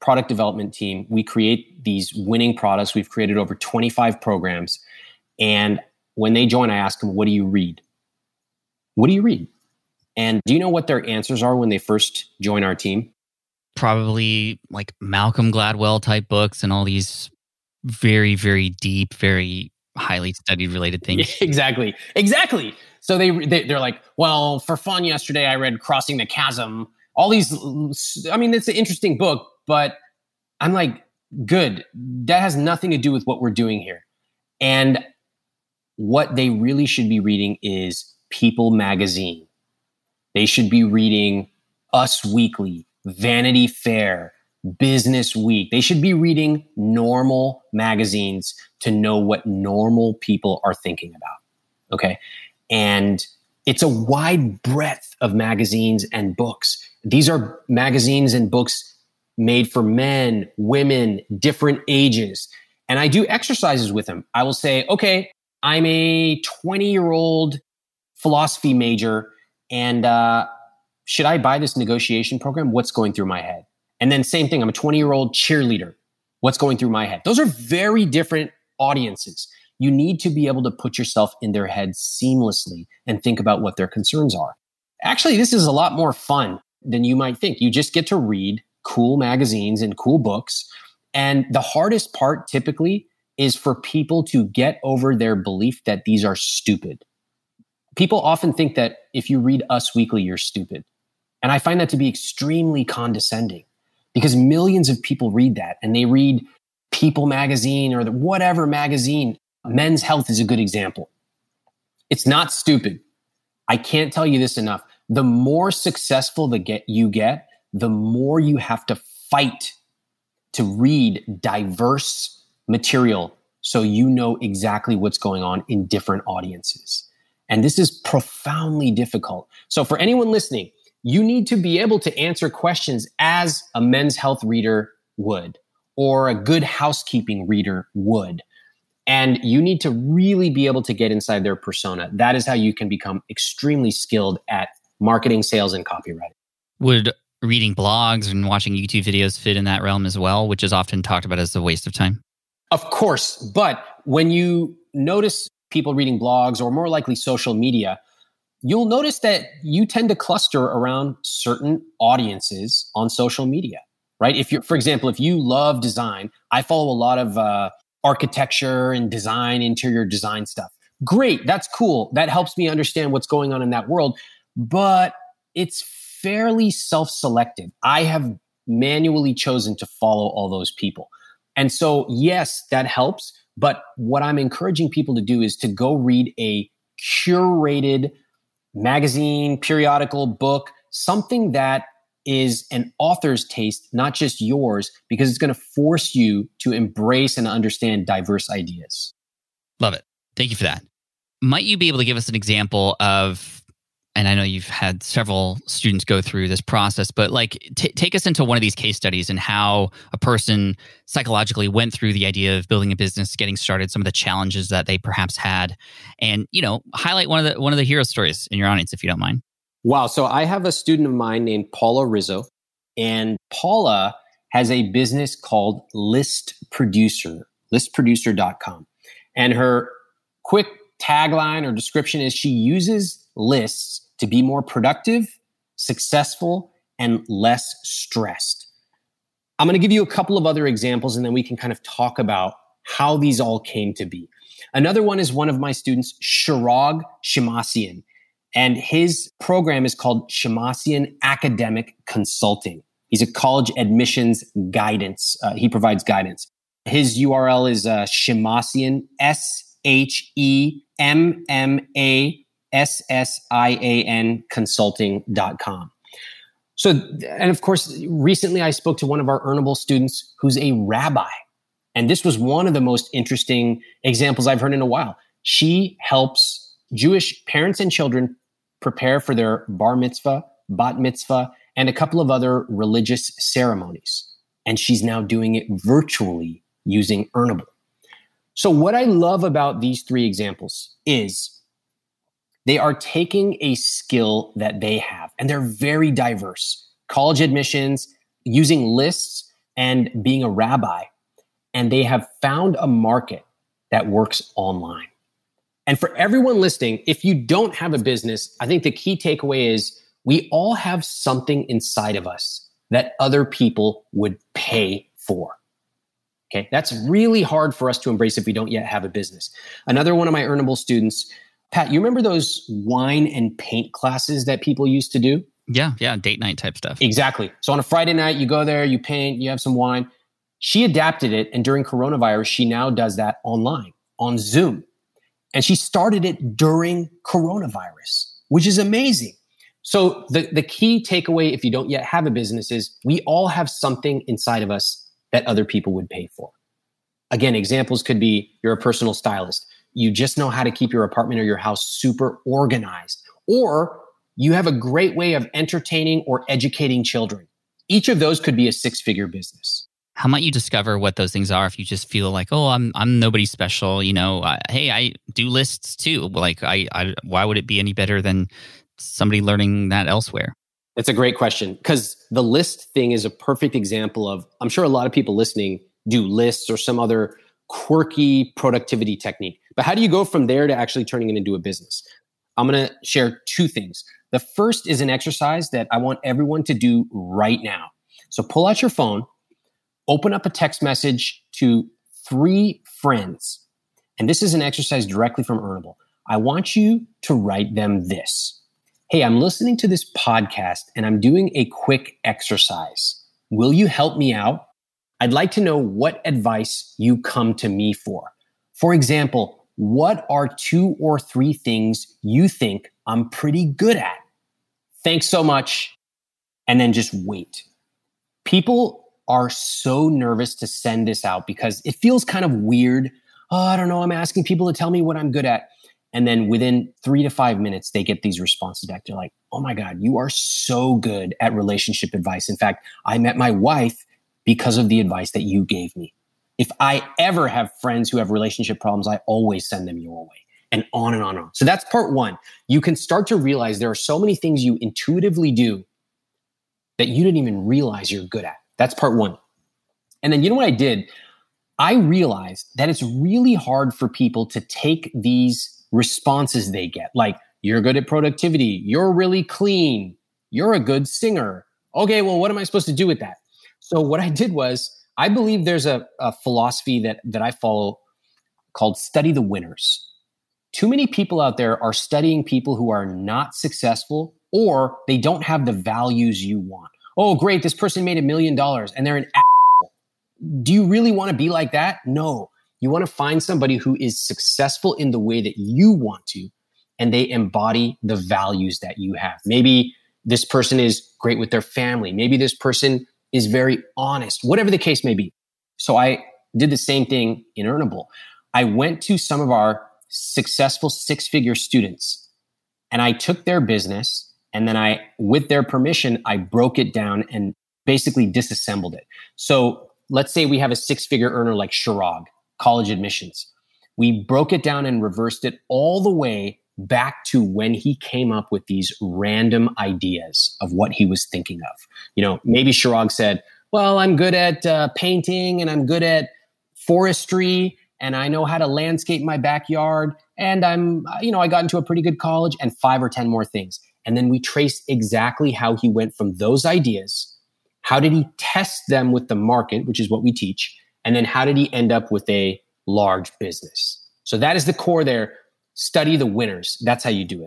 product development team, we create these winning products. We've created over twenty-five programs. And when they join, I ask them, what do you read? What do you read? And do you know what their answers are when they first join our team? Probably like Malcolm Gladwell type books and all these very, very deep, very highly studied related things. Exactly. Exactly. So they, they, they're like, well, for fun yesterday, I read Crossing the Chasm. All these, I mean, it's an interesting book, but I'm like, good. That has nothing to do with what we're doing here. And what they really should be reading is People Magazine. They should be reading Us Weekly, Vanity Fair, Business Week. They should be reading normal magazines to know what normal people are thinking about. Okay. And it's a wide breadth of magazines and books. These are magazines and books made for men, women, different ages. And I do exercises with them. I will say, okay, I'm a twenty-year-old philosophy major, and uh, should I buy this negotiation program? What's going through my head? And then same thing, I'm a twenty-year-old cheerleader. What's going through my head? Those are very different audiences. You need to be able to put yourself in their head seamlessly and think about what their concerns are. Actually, this is a lot more fun than you might think. You just get to read cool magazines and cool books. And the hardest part typically is for people to get over their belief that these are stupid. People often think that if you read Us Weekly, you're stupid. And I find that to be extremely condescending because millions of people read that and they read People Magazine or the whatever magazine. Men's Health is a good example. It's not stupid. I can't tell you this enough. The more successful the get you get, the more you have to fight to read diverse material so you know exactly what's going on in different audiences. And this is profoundly difficult. So for anyone listening, you need to be able to answer questions as a Men's Health reader would, or a Good Housekeeping reader would. And you need to really be able to get inside their persona. That is how you can become extremely skilled at marketing, sales, and copywriting. Would reading blogs and watching YouTube videos fit in that realm as well, which is often talked about as a waste of time? Of course. But when you notice people reading blogs or more likely social media, you'll notice that you tend to cluster around certain audiences on social media, right? If you're, for example, if you love design, I follow a lot of uh, architecture and design, interior design stuff. Great. That's cool. That helps me understand what's going on in that world. But it's fairly self-selective. I have manually chosen to follow all those people. And so, yes, that helps. But what I'm encouraging people to do is to go read a curated magazine, periodical, book, something that is an author's taste, not just yours, because it's going to force you to embrace and understand diverse ideas. Love it. Thank you for that. Might you be able to give us an example of, and I know you've had several students go through this process, but like t- take us into one of these case studies and how a person psychologically went through the idea of building a business, getting started, some of the challenges that they perhaps had, and, you know, highlight one of the one of the hero stories in your audience, if you don't mind. Wow. So I have a student of mine named Paula Rizzo, and Paula has a business called List Producer, list producer dot com. And her quick tagline or description is she uses lists to be more productive, successful, and less stressed. I'm going to give you a couple of other examples, and then we can kind of talk about how these all came to be. Another one is one of my students, Shirag Shemasian, and his program is called Shemasian Academic Consulting. He's a college admissions guidance. Uh, he provides guidance. His U R L is uh, Shemasian, S H E M M A S S I A N consulting dot com. So, and of course, recently I spoke to one of our Earnable students who's a rabbi. And this was one of the most interesting examples I've heard in a while. She helps Jewish parents and children prepare for their bar mitzvah, bat mitzvah, and a couple of other religious ceremonies. And she's now doing it virtually using Earnable. So what I love about these three examples is they are taking a skill that they have, and they're very diverse. College admissions, using lists and being a rabbi. And they have found a market that works online. And for everyone listening, if you don't have a business, I think the key takeaway is we all have something inside of us that other people would pay for. Okay, that's really hard for us to embrace if we don't yet have a business. Another one of my Earnable students, Pat, you remember those wine and paint classes that people used to do? Yeah, yeah, date night type stuff. Exactly. So on a Friday night, you go there, you paint, you have some wine. She adapted it, and during coronavirus, she now does that online, on Zoom. And she started it during coronavirus, which is amazing. So the, the key takeaway, if you don't yet have a business, is we all have something inside of us that other people would pay for. Again, examples could be you're a personal stylist. You just know how to keep your apartment or your house super organized. Or you have a great way of entertaining or educating children. Each of those could be a six-figure business. How might you discover what those things are if you just feel like, oh, I'm I'm nobody special, you know? Uh, hey, I do lists too. Like, I, I why would it be any better than somebody learning that elsewhere? It's a great question, because the list thing is a perfect example of, I'm sure a lot of people listening do lists or some other quirky productivity technique. But how do you go from there to actually turning it into a business? I'm going to share two things. The first is an exercise that I want everyone to do right now. So pull out your phone, open up a text message to three friends. And this is an exercise directly from Earnable. I want you to write them this. Hey, I'm listening to this podcast and I'm doing a quick exercise. Will you help me out? I'd like to know what advice you come to me for. For example, what are two or three things you think I'm pretty good at? Thanks so much. And then just wait. People are so nervous to send this out because it feels kind of weird. Oh, I don't know. I'm asking people to tell me what I'm good at. And then within three to five minutes, they get these responses back. They're like, oh my God, you are so good at relationship advice. In fact, I met my wife because of the advice that you gave me. If I ever have friends who have relationship problems, I always send them your way, and on and on and on. So that's part one. You can start to realize there are so many things you intuitively do that you didn't even realize you're good at. That's part one. And then you know what I did? I realized that it's really hard for people to take these responses they get. Like, you're good at productivity. You're really clean. You're a good singer. Okay, well, what am I supposed to do with that? So what I did was, I believe there's a, a philosophy that, that I follow called study the winners. Too many people out there are studying people who are not successful, or they don't have the values you want. Oh, great, this person made a million dollars and they're an asshole. Do you really want to be like that? No. You want to find somebody who is successful in the way that you want to, and they embody the values that you have. Maybe this person is great with their family. Maybe this person is very honest, whatever the case may be. So I did the same thing in Earnable. I went to some of our successful six-figure students, and I took their business, and then I, with their permission, I broke it down and basically disassembled it. So let's say we have a six-figure earner like Shirag, college admissions. We broke it down and reversed it all the way back to when he came up with these random ideas of what he was thinking of. You know, maybe Shirag said, well, I'm good at uh, painting and I'm good at forestry and I know how to landscape my backyard and I'm, you know, I got into a pretty good college, and five or ten more things. And then we traced exactly how he went from those ideas. How did he test them with the market, which is what we teach? And then how did he end up with a large business? So that is the core there. Study the winners. That's how you do it.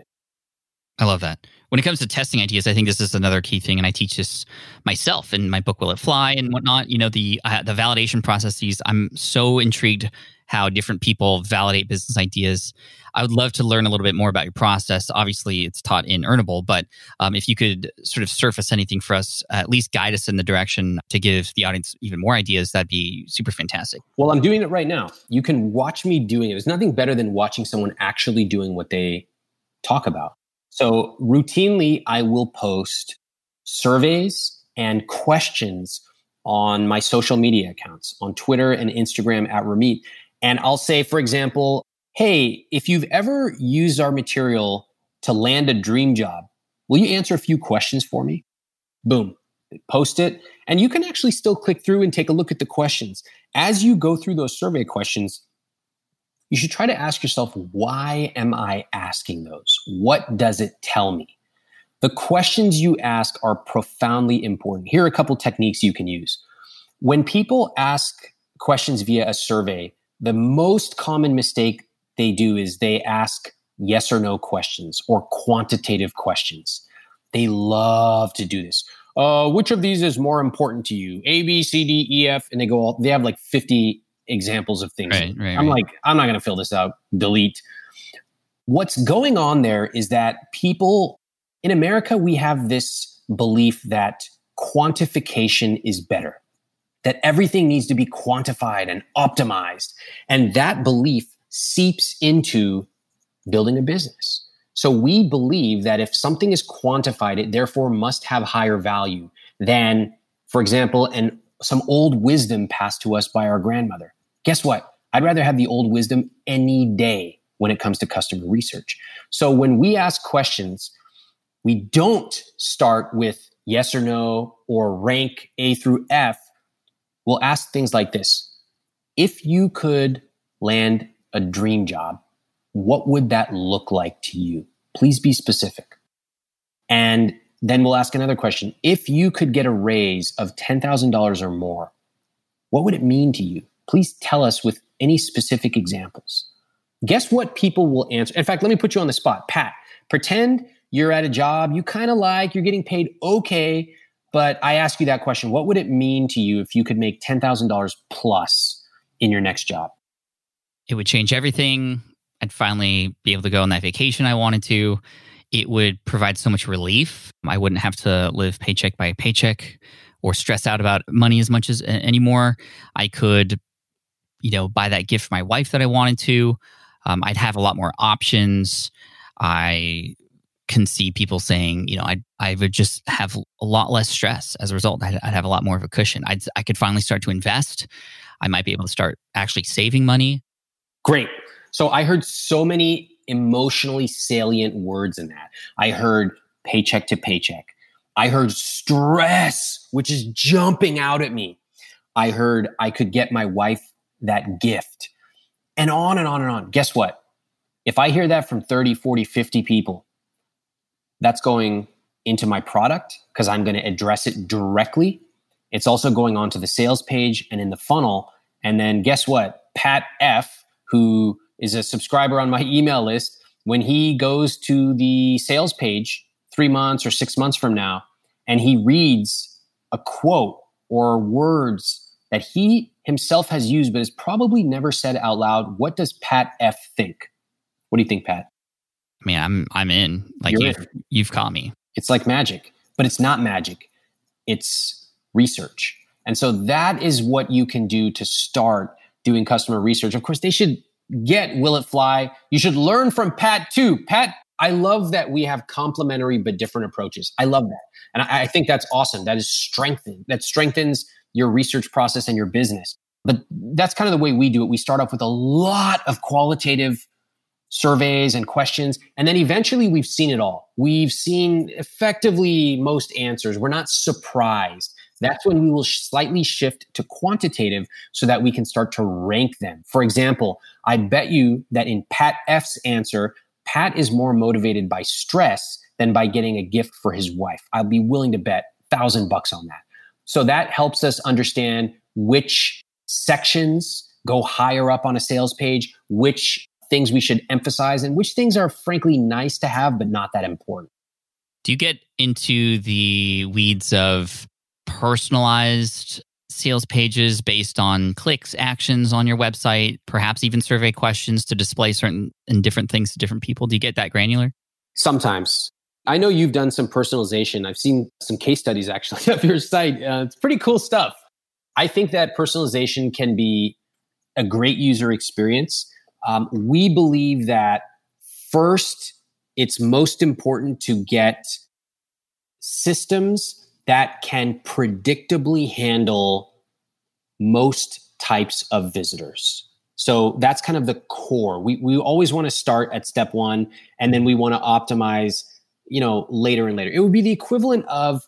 I love that. When it comes to testing ideas, I think this is another key thing, and I teach this myself in my book, Will It Fly and whatnot. You know, the uh, the validation processes. I'm so intrigued how different people validate business ideas. I would love to learn a little bit more about your process. Obviously, it's taught in Earnable, but um, if you could sort of surface anything for us, uh, at least guide us in the direction to give the audience even more ideas, that'd be super fantastic. Well, I'm doing it right now. You can watch me doing it. There's nothing better than watching someone actually doing what they talk about. So routinely, I will post surveys and questions on my social media accounts, on Twitter and Instagram at Ramit. And I'll say, for example, hey, if you've ever used our material to land a dream job, will you answer a few questions for me? Boom. post it, and you can actually still click through and take a look at the questions. As you go through those survey questions, you should try to ask yourself, why am I asking those? What does it tell me? The questions you ask are profoundly important. Here are a couple techniques you can use. When people ask questions via a survey, the most common mistake they do is they ask yes or no questions or quantitative questions. They love to do this. Uh, which of these is more important to you? A, B, C, D, E, F, and they go all, they have like fifty examples of things. Right, right, I'm right. like, I'm not going to fill this out. Delete. What's going on there is that people in America, we have this belief that quantification is better, that everything needs to be quantified and optimized. And that belief seeps into building a business. So we believe that if something is quantified, it therefore must have higher value than, for example, an, some old wisdom passed to us by our grandmother. Guess what? I'd rather have the old wisdom any day when it comes to customer research. So when we ask questions, we don't start with yes or no or rank A through F. We'll ask things like this. If you could land a dream job, what would that look like to you? Please be specific. And then we'll ask another question. If you could get a raise of ten thousand dollars or more, what would it mean to you? Please tell us with any specific examples. Guess what people will answer? In fact, let me put you on the spot. Pat, pretend you're at a job you kind of like, you're getting paid okay, but I ask you that question. What would it mean to you if you could make ten thousand dollars plus in your next job? It would change everything. I'd finally be able to go on that vacation I wanted to. It would provide so much relief. I wouldn't have to live paycheck by paycheck or stress out about money as much as anymore. I could, you know, buy that gift for my wife that I wanted to. Um, I'd have a lot more options. I can see people saying, you know, I I would just have a lot less stress as a result. I'd, I'd have a lot more of a cushion. I'd, I could finally start to invest. I might be able to start actually saving money. Great. So I heard so many emotionally salient words in that. I heard paycheck to paycheck. I heard stress, which is jumping out at me. I heard I could get my wife that gift, and on and on and on. Guess what? If I hear that from thirty, forty, fifty people, that's going into my product because I'm going to address it directly. It's also going onto the sales page and in the funnel. And then guess what? Pat F., who is a subscriber on my email list, when he goes to the sales page three months or six months from now, and he reads a quote or words that he himself has used, but has probably never said out loud, what does Pat F. think? What do you think, Pat? I mean, I'm I'm in. Like You're you've in. you've caught me. It's like magic, but it's not magic. It's research. And so that is what you can do to start doing customer research. Of course, they should get Will It Fly. You should learn from Pat too. Pat, I love that we have complementary but different approaches. I love that. And I, I think that's awesome. That is strengthened. That strengthens your research process and your business. But that's kind of the way we do it. We start off with a lot of qualitative surveys and questions. And then eventually we've seen it all. We've seen effectively most answers. We're not surprised. That's when we will slightly shift to quantitative so that we can start to rank them. For example, I bet you that in Pat F's answer, Pat is more motivated by stress than by getting a gift for his wife. I'll be willing to bet a thousand bucks on that. So that helps us understand which sections go higher up on a sales page, which things we should emphasize, and which things are frankly nice to have, but not that important. Do you get into the weeds of personalized sales pages based on clicks, actions on your website, perhaps even survey questions to display certain and different things to different people? Do you get that granular? Sometimes. I know you've done some personalization. I've seen some case studies actually of your site. Uh, it's pretty cool stuff. I think that personalization can be a great user experience. Um, we believe that first, it's most important to get systems that can predictably handle most types of visitors. So that's kind of the core. We we always want to start at step one, and then we want to optimize, you know, later and later. It would be the equivalent of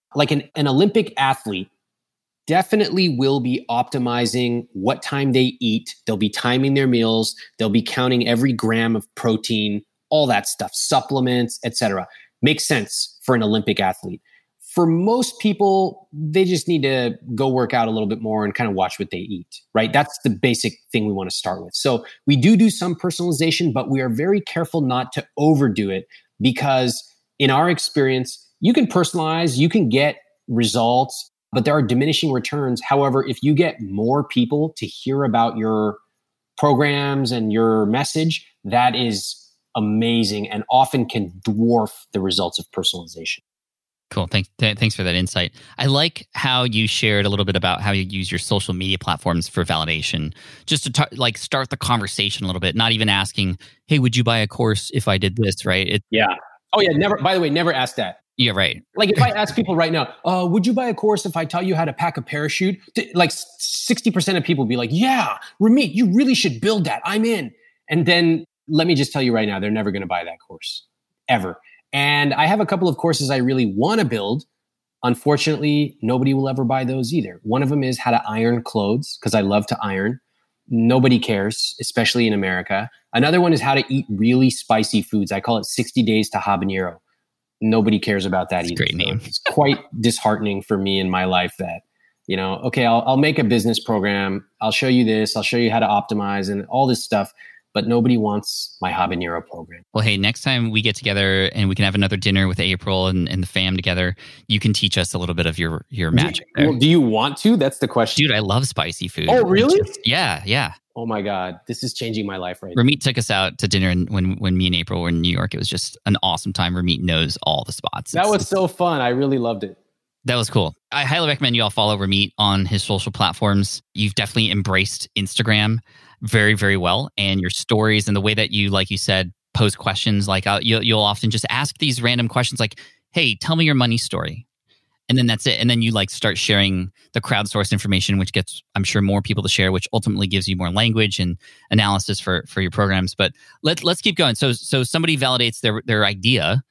Like an, an Olympic athlete definitely will be optimizing what time they eat. They'll be timing their meals. They'll be counting every gram of protein, all that stuff, supplements, et cetera. Makes sense for an Olympic athlete. For most people, they just need to go work out a little bit more and kind of watch what they eat, right? That's the basic thing we want to start with. So we do do some personalization, but we are very careful not to overdo it because in our experience, you can personalize, you can get results, but there are diminishing returns. However, if you get more people to hear about your programs and your message, that is amazing and often can dwarf the results of personalization. Cool. Thanks. Th- thanks for that insight. I like how you shared a little bit about how you use your social media platforms for validation, just to t- like start the conversation a little bit, not even asking, hey, would you buy a course if I did this, right? It, yeah. Oh yeah. Never, by the way, never ask that. Yeah, right. Like if I ask people right now, uh, would you buy a course if I tell you how to pack a parachute? Like sixty percent of people will be like, yeah, Ramit, you really should build that. I'm in. And then let me just tell you right now, they're never going to buy that course ever. And I have a couple of courses I really want to build. Unfortunately, nobody will ever buy those either. One of them is how to iron clothes, because I love to iron. Nobody cares, especially in America. Another one is how to eat really spicy foods. I call it sixty days to habanero. Nobody cares about that That's either. a great name. So it's quite disheartening for me in my life that, you know, okay, I'll, I'll make a business program. I'll show you this. I'll show you how to optimize and all this stuff. But nobody wants my habanero program. Well, hey, next time we get together and we can have another dinner with April and, and the fam together, you can teach us a little bit of your, your magic do, there. Well, do you want to? That's the question. Dude, I love spicy food. Oh, really? Just, yeah, yeah. Oh my God. This is changing my life right now. Ramit took us out to dinner and when, when me and April were in New York. It was just an awesome time. Ramit knows all the spots. That it's, was so fun. I really loved it. That was cool. I highly recommend you all follow Ramit on his social platforms. You've definitely embraced Instagram very, very well. And your stories and the way that you, like you said, pose questions, like uh, you'll, you'll often just ask these random questions like, hey, tell me your money story. And then that's it. And then you like start sharing the crowdsourced information, which gets, I'm sure, more people to share, which ultimately gives you more language and analysis for, for your programs. But let, let's keep going. So, so somebody validates their, their idea,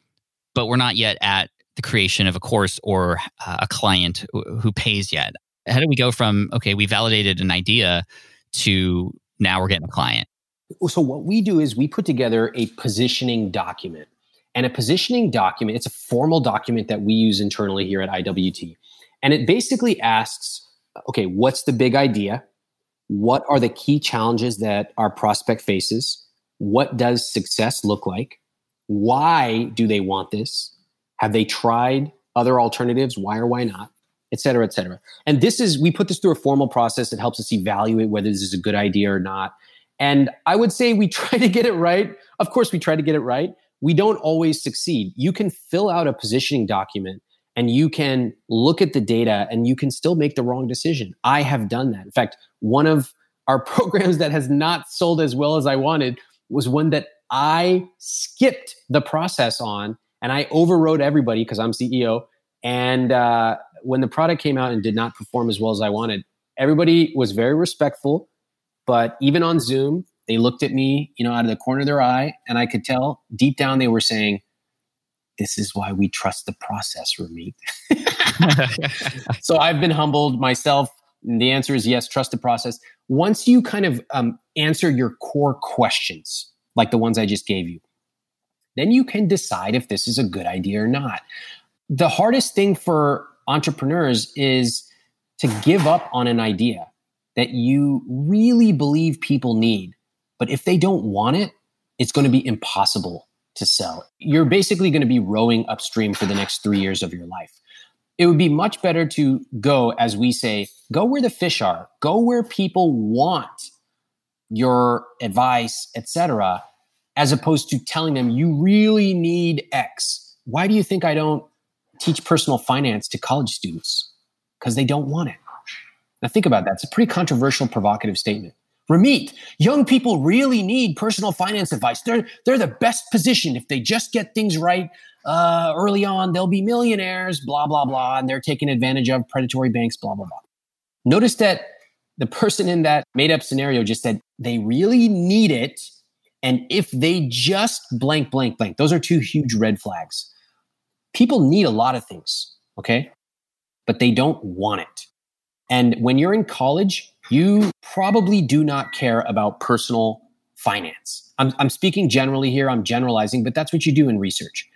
but we're not yet at the creation of a course or uh, a client who pays yet. How do we go from, okay, we validated an idea to now we're getting a client? So what we do is we put together a positioning document. And a positioning document, it's a formal document that we use internally here at I W T. And it basically asks, okay, what's the big idea? What are the key challenges that our prospect faces? What does success look like? Why do they want this? Have they tried other alternatives? Why or why not? Et cetera, et cetera. And this is, we put this through a formal process that helps us evaluate whether this is a good idea or not. And I would say we try to get it right. Of course, we try to get it right. We don't always succeed. You can fill out a positioning document and you can look at the data and you can still make the wrong decision. I have done that. In fact, one of our programs that has not sold as well as I wanted was one that I skipped the process on and I overrode everybody because I'm C E O. And uh, when the product came out and did not perform as well as I wanted, everybody was very respectful. But even on Zoom, they looked at me, you know, out of the corner of their eye, and I could tell deep down they were saying, "This is why we trust the process, Ramit." So I've been humbled myself. And the answer is yes, trust the process. Once you kind of um, answer your core questions, like the ones I just gave you, then you can decide if this is a good idea or not. The hardest thing for entrepreneurs is to give up on an idea that you really believe people need. But if they don't want it, it's going to be impossible to sell. You're basically going to be rowing upstream for the next three years of your life. It would be much better to go, as we say, go where the fish are, go where people want your advice, et cetera, as opposed to telling them you really need X. Why do you think I don't teach personal finance to college students? Because they don't want it. Now think about that. It's a pretty controversial, provocative statement. Ramit, young people really need personal finance advice. They're, they're the best positioned. If they just get things right uh, early on, they'll be millionaires, blah, blah, blah. And they're taking advantage of predatory banks, blah, blah, blah. Notice that the person in that made up scenario just said they really need it. And if they just blank, blank, blank, those are two huge red flags. People need a lot of things. okay? But they don't want it. And when you're in college, you probably do not care about personal finance. I'm, I'm speaking generally here, I'm generalizing, but that's what you do in research.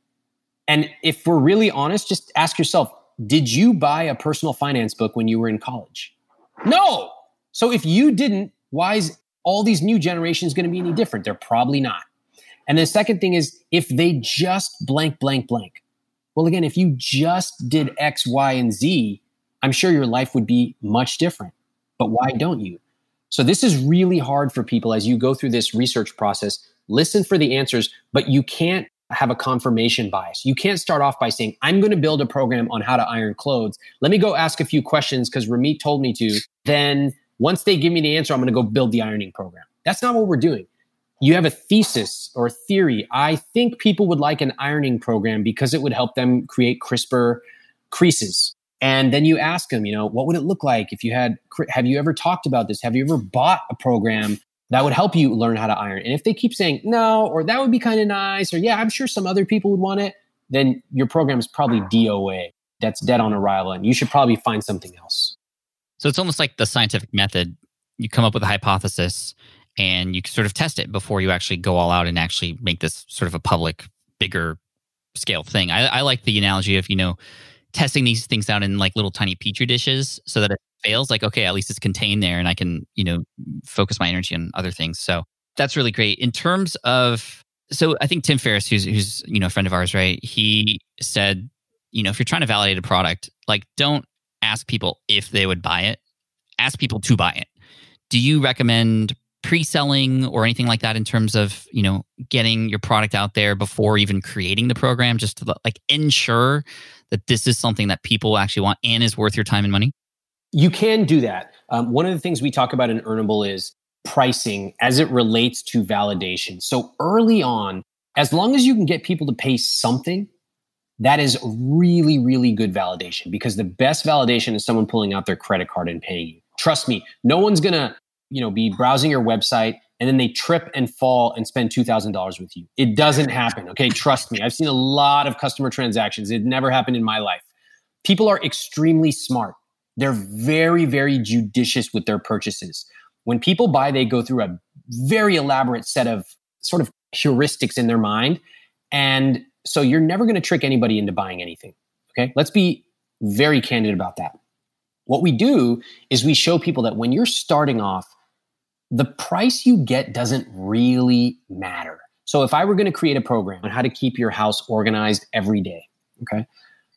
And if we're really honest, just ask yourself, did you buy a personal finance book when you were in college? No. So if you didn't, why is all these new generations going to be any different? They're probably not. And the second thing is, if they just blank, blank, blank. Well, again, if you just did X, Y, and Z, I'm sure your life would be much different. But why don't you? So this is really hard for people as you go through this research process. Listen for the answers, but you can't have a confirmation bias. You can't start off by saying, I'm going to build a program on how to iron clothes. Let me go ask a few questions because Ramit told me to. Then once they give me the answer, I'm going to go build the ironing program. That's not what we're doing. You have a thesis or a theory. I think people would like an ironing program because it would help them create crisper creases. And then you ask them, you know, what would it look like if you had, have you ever talked about this? Have you ever bought a program that would help you learn how to iron? And if they keep saying no, or that would be kind of nice, or yeah, I'm sure some other people would want it, then your program is probably D O A. That's dead on arrival. And you should probably find something else. So it's almost like the scientific method. You come up with a hypothesis and you sort of test it before you actually go all out and actually make this sort of a public, bigger scale thing. I, I like the analogy of, you know, testing these things out in like little tiny petri dishes so that if it fails, like, okay, at least it's contained there and I can, you know, focus my energy on other things. So that's really great. In terms of, so I think Tim Ferriss, who's, who's, you know, a friend of ours, right? He said, you know, if you're trying to validate a product, like don't ask people if they would buy it, ask people to buy it. Do you recommend pre-selling or anything like that in terms of, you know, getting your product out there before even creating the program, just to like ensure that this is something that people actually want and is worth your time and money? You can do that. Um, one of the things we talk about in Earnable is pricing as it relates to validation. So early on, as long as you can get people to pay something, that is really, really good validation, because the best validation is someone pulling out their credit card and paying you. Trust me, no one's going to, you know, be browsing your website and then they trip and fall and spend two thousand dollars with you. It doesn't happen. Okay. Trust me. I've seen a lot of customer transactions. It never happened in my life. People are extremely smart. They're very, very judicious with their purchases. When people buy, they go through a very elaborate set of sort of heuristics in their mind. And so you're never going to trick anybody into buying anything. Okay. Let's be very candid about that. What we do is we show people that when you're starting off, the price you get doesn't really matter. So if I were going to create a program on how to keep your house organized every day, okay,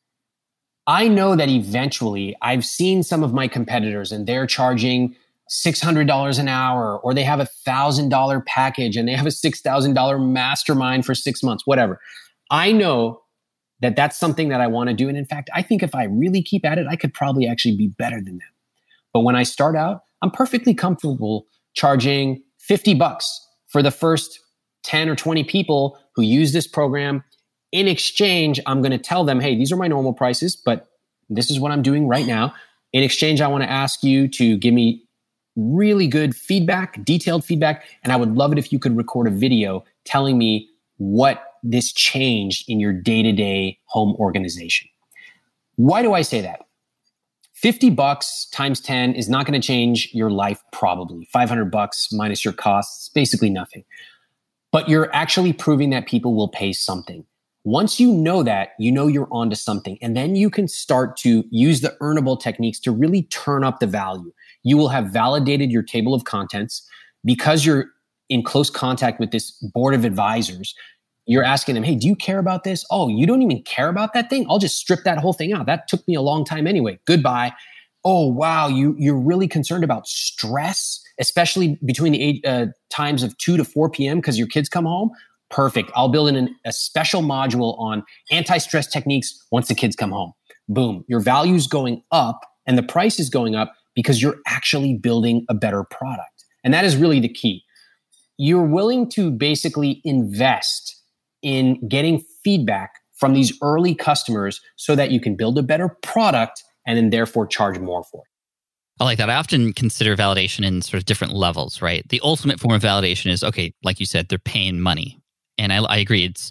I know that eventually I've seen some of my competitors and they're charging six hundred dollars an hour, or they have a one thousand dollars package and they have a six thousand dollars mastermind for six months, whatever. I know that that's something that I want to do. And in fact, I think if I really keep at it, I could probably actually be better than them. But when I start out, I'm perfectly comfortable charging fifty bucks for the first ten or twenty people who use this program. In exchange, I'm going to tell them, hey, these are my normal prices, but this is what I'm doing right now. In exchange, I want to ask you to give me really good feedback, detailed feedback. And I would love it if you could record a video telling me what this changed in your day-to-day home organization. Why do I say that? fifty bucks times ten is not going to change your life probably. five hundred bucks minus your costs, basically nothing. But you're actually proving that people will pay something. Once you know that, you know you're onto something. And then you can start to use the earnable techniques to really turn up the value. You will have validated your table of contents because you're in close contact with this board of advisors. You're asking them, hey, do you care about this? Oh, you don't even care about that thing? I'll just strip that whole thing out. That took me a long time anyway. Goodbye. Oh, wow. You, you're really concerned about stress, especially between the age, uh, times of two to four p.m. because your kids come home. Perfect. I'll build in an, a special module on anti-stress techniques once the kids come home. Boom. Your value's going up and the price is going up because you're actually building a better product. And that is really the key. You're willing to basically invest in getting feedback from these early customers so that you can build a better product and then therefore charge more for it. I like that. I often consider validation in sort of different levels, right? The ultimate form of validation is, okay, like you said, they're paying money. And I, I agree. It's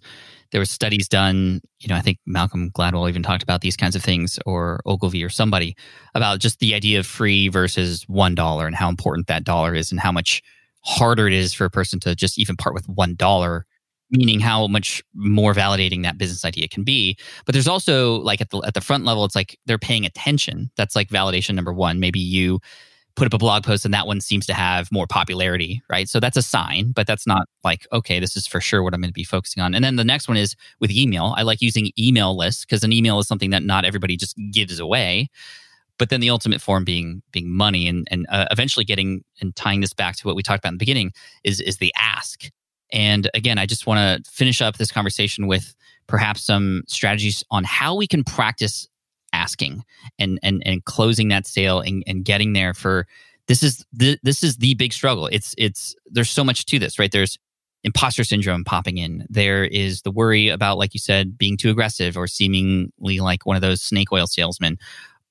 there was studies done, you know, I think Malcolm Gladwell even talked about these kinds of things, or Ogilvy or somebody, about just the idea of free versus one dollar and how important that dollar is and how much harder it is for a person to just even part with one dollar, meaning how much more validating that business idea can be. But there's also like at the at the front level, it's like they're paying attention. That's like validation number one. Maybe you put up a blog post and that one seems to have more popularity, right? So that's a sign, but that's not like, okay, this is for sure what I'm going to be focusing on. And then the next one is with email. I like using email lists because an email is something that not everybody just gives away. But then the ultimate form being being money, and and uh, eventually getting and tying this back to what we talked about in the beginning is is the ask. And again, I just want to finish up this conversation with perhaps some strategies on how we can practice asking and and and closing that sale and, and getting there. For this is the this is the big struggle. It's it's there's so much to this, right? There's imposter syndrome popping in. There is the worry about, like you said, being too aggressive or seemingly like one of those snake oil salesmen.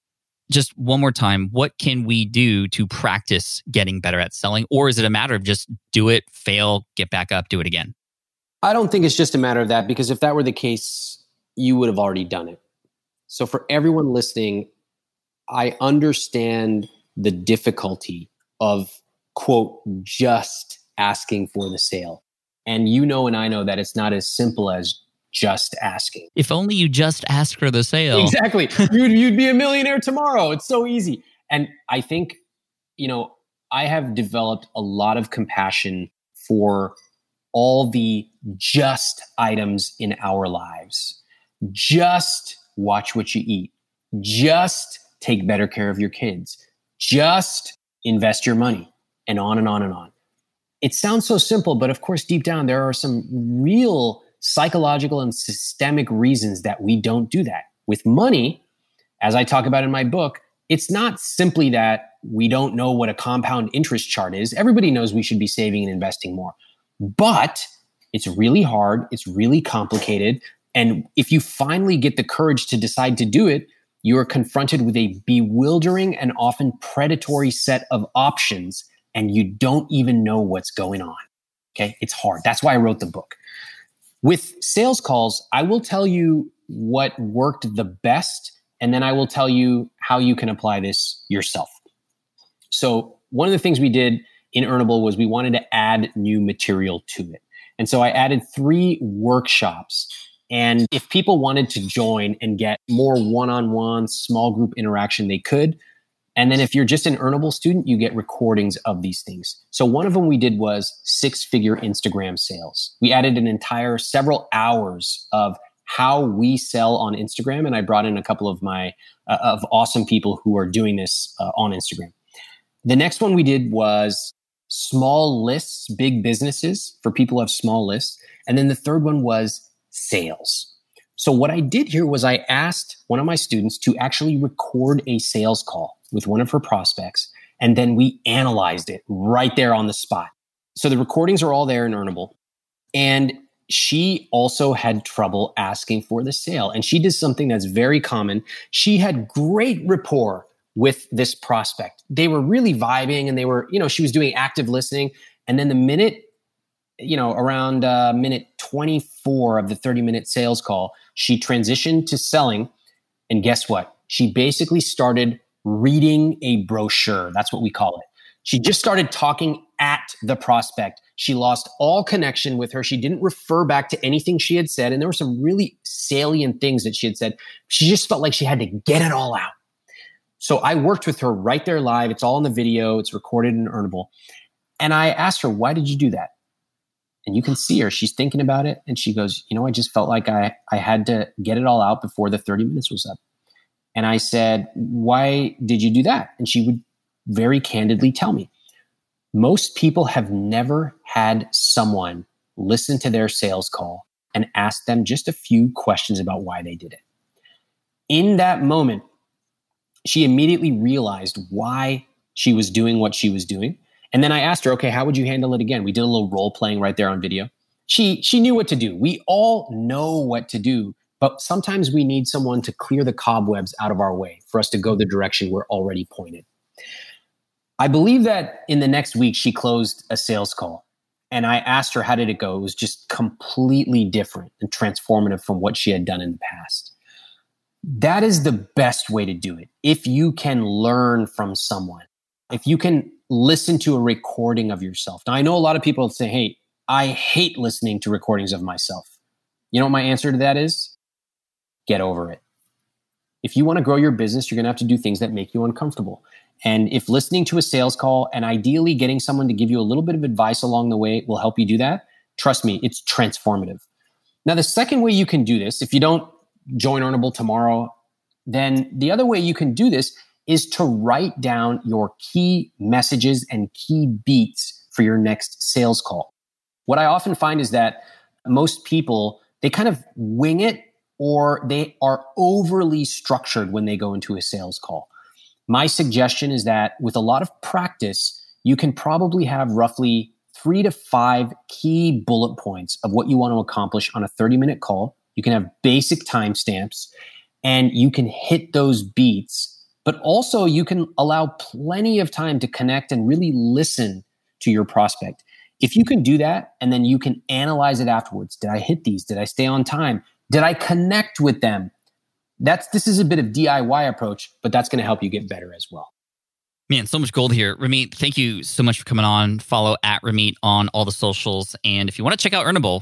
Just one more time, what can we do to practice getting better at selling? Or is it a matter of just do it, fail, get back up, do it again? I don't think it's just a matter of that, because if that were the case, you would have already done it. So for everyone listening, I understand the difficulty of, quote, just asking for the sale. And you know and I know that it's not as simple as just asking. If only you just ask for the sale. Exactly. You'd, you'd be a millionaire tomorrow. It's so easy. And I think, you know, I have developed a lot of compassion for all the just items in our lives. Just watch what you eat. Just take better care of your kids. Just invest your money, and on and on and on. It sounds so simple, but of course, deep down, there are some real psychological and systemic reasons that we don't do that. With money, as I talk about in my book, it's not simply that we don't know what a compound interest chart is. Everybody knows we should be saving and investing more. But it's really hard. It's really complicated. And if you finally get the courage to decide to do it, you are confronted with a bewildering and often predatory set of options, and you don't even know what's going on. Okay? It's hard. That's why I wrote the book. With sales calls, I will tell you what worked the best, and then I will tell you how you can apply this yourself. So one of the things we did in Earnable was we wanted to add new material to it. And so I added three workshops. And if people wanted to join and get more one-on-one small group interaction, they could. And then if you're just an Earnable student, you get recordings of these things. So one of them we did was six-figure Instagram sales. We added an entire several hours of how we sell on Instagram. And I brought in a couple of my uh, of awesome people who are doing this uh, on Instagram. The next one we did was small lists, big businesses for people who have small lists. And then the third one was sales. So what I did here was I asked one of my students to actually record a sales call with one of her prospects, and then we analyzed it right there on the spot. So the recordings are all there in Earnable. And she also had trouble asking for the sale. And she did something that's very common. She had great rapport with this prospect. They were really vibing, and they were, you know, she was doing active listening. And then the minute, you know, around uh, minute twenty-four of the thirty minute sales call, she transitioned to selling. And guess what? She basically started reading a brochure. That's what we call it. She just started talking at the prospect. She lost all connection with her. She didn't refer back to anything she had said. And there were some really salient things that she had said. She just felt like she had to get it all out. So I worked with her right there live. It's all in the video. It's recorded in Earnable. And I asked her, why did you do that? And you can see her. She's thinking about it. And she goes, you know, I just felt like I, I had to get it all out before the thirty minutes was up. And I said, why did you do that? And she would very candidly tell me. Most people have never had someone listen to their sales call and ask them just a few questions about why they did it. In that moment, she immediately realized why she was doing what she was doing. And then I asked her, okay, how would you handle it again? We did a little role playing right there on video. She, she knew what to do. We all know what to do, but sometimes we need someone to clear the cobwebs out of our way for us to go the direction we're already pointed. I believe that in the next week, she closed a sales call. And I asked her, how did it go? It was just completely different and transformative from what she had done in the past. That is the best way to do it. If you can learn from someone, if you can listen to a recording of yourself. Now, I know a lot of people say, hey, I hate listening to recordings of myself. You know what my answer to that is? Get over it. If you want to grow your business, you're going to have to do things that make you uncomfortable. And if listening to a sales call and ideally getting someone to give you a little bit of advice along the way will help you do that, trust me, it's transformative. Now, the second way you can do this, if you don't join Earnable tomorrow, then the other way you can do this is to write down your key messages and key beats for your next sales call. What I often find is that most people, they kind of wing it, or they are overly structured when they go into a sales call. My suggestion is that with a lot of practice, you can probably have roughly three to five key bullet points of what you want to accomplish on a thirty-minute call. You can have basic timestamps, and you can hit those beats, but also you can allow plenty of time to connect and really listen to your prospect. If you can do that, and then you can analyze it afterwards. Did I hit these? Did I stay on time? Did I connect with them? That's this is a bit of D I Y approach, but that's going to help you get better as well. Man, so much gold here. Ramit, thank you so much for coming on. Follow at Ramit on all the socials. And if you want to check out Earnable,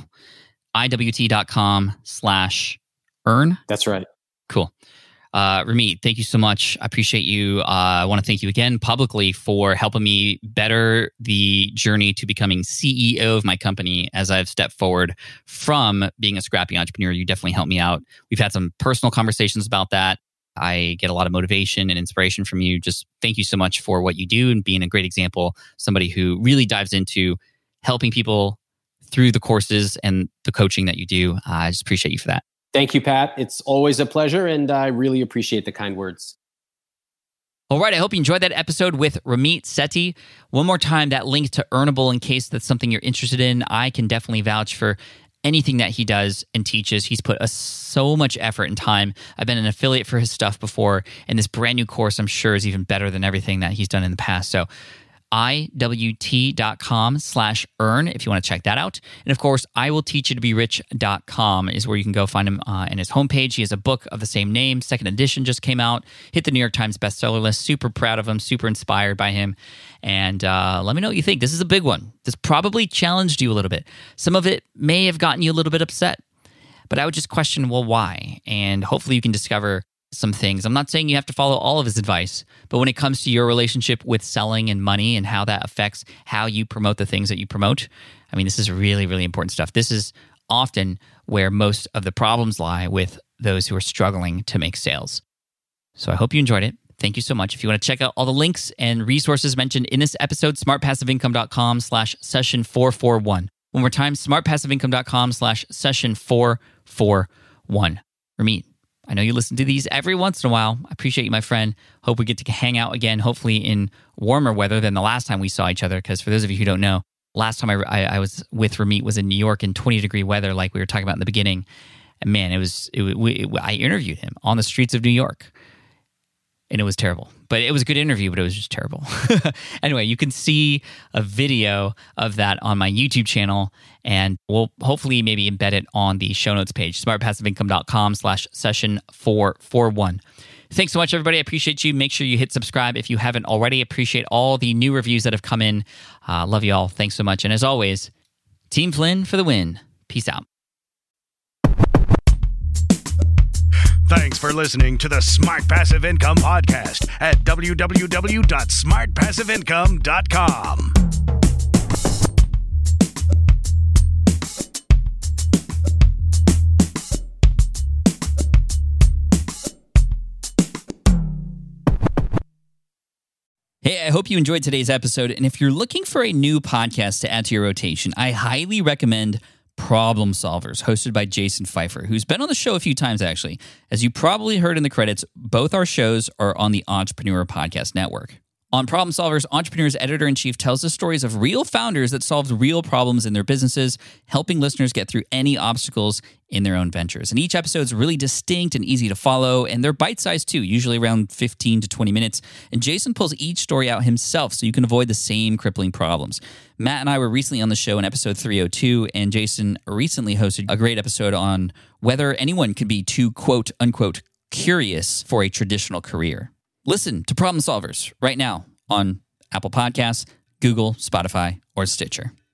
iwt.com slash earn. That's right. Cool. Uh, Ramit, thank you so much. I appreciate you. Uh, I want to thank you again publicly for helping me better the journey to becoming C E O of my company as I've stepped forward from being a scrappy entrepreneur. You definitely helped me out. We've had some personal conversations about that. I get a lot of motivation and inspiration from you. Just thank you so much for what you do and being a great example, somebody who really dives into helping people through the courses and the coaching that you do. Uh, I just appreciate you for that. Thank you, Pat. It's always a pleasure, and I really appreciate the kind words. All right, I hope you enjoyed that episode with Ramit Sethi. One more time, that link to Earnable, in case that's something you're interested in. I can definitely vouch for anything that he does and teaches. He's put a, so much effort and time. I've been an affiliate for his stuff before, and this brand new course, I'm sure, is even better than everything that he's done in the past. So iwt.com slash earn if you want to check that out. And of course, I will teach you to be rich dot com is where you can go find him uh, in his homepage. He has a book of the same name. Second edition just came out. Hit the New York Times bestseller list. Super proud of him. Super inspired by him. And uh, let me know what you think. This is a big one. This probably challenged you a little bit. Some of it may have gotten you a little bit upset. But I would just question, well, why? And hopefully you can discover some things. I'm not saying you have to follow all of his advice, but when it comes to your relationship with selling and money and how that affects how you promote the things that you promote, I mean, this is really, really important stuff. This is often where most of the problems lie with those who are struggling to make sales. So I hope you enjoyed it. Thank you so much. If you want to check out all the links and resources mentioned in this episode, smartpassiveincome.com slash session 441. One more time, smartpassiveincome.com slash session 441. Ramit, I know you listen to these every once in a while. I appreciate you, my friend. Hope we get to hang out again, hopefully in warmer weather than the last time we saw each other. Because for those of you who don't know, last time I, I, I was with Ramit was in New York in twenty degree weather, like we were talking about in the beginning. And man, it was. It, we, it, I interviewed him on the streets of New York, and it was terrible. But it was a good interview, but it was just terrible. Anyway, you can see a video of that on my YouTube channel, and we'll hopefully maybe embed it on the show notes page, smartpassiveincome.com slash session 441. Thanks so much, everybody. I appreciate you. Make sure you hit subscribe if you haven't already. Appreciate all the new reviews that have come in. Uh, love you all. Thanks so much. And as always, Team Flynn for the win. Peace out. Thanks for listening to the Smart Passive Income Podcast at w w w dot smart passive income dot com. Hey, I hope you enjoyed today's episode. And if you're looking for a new podcast to add to your rotation, I highly recommend Problem Solvers, hosted by Jason Pfeiffer, who's been on the show a few times, actually. As you probably heard in the credits, both our shows are on the Entrepreneur Podcast Network. On Problem Solvers, Entrepreneur's Editor-in-Chief tells the stories of real founders that solved real problems in their businesses, helping listeners get through any obstacles in their own ventures. And each episode is really distinct and easy to follow, and they're bite-sized too, usually around fifteen to twenty minutes. And Jason pulls each story out himself so you can avoid the same crippling problems. Matt and I were recently on the show in episode three oh two, and Jason recently hosted a great episode on whether anyone could be too quote-unquote curious for a traditional career. Listen to Problem Solvers right now on Apple Podcasts, Google, Spotify, or Stitcher.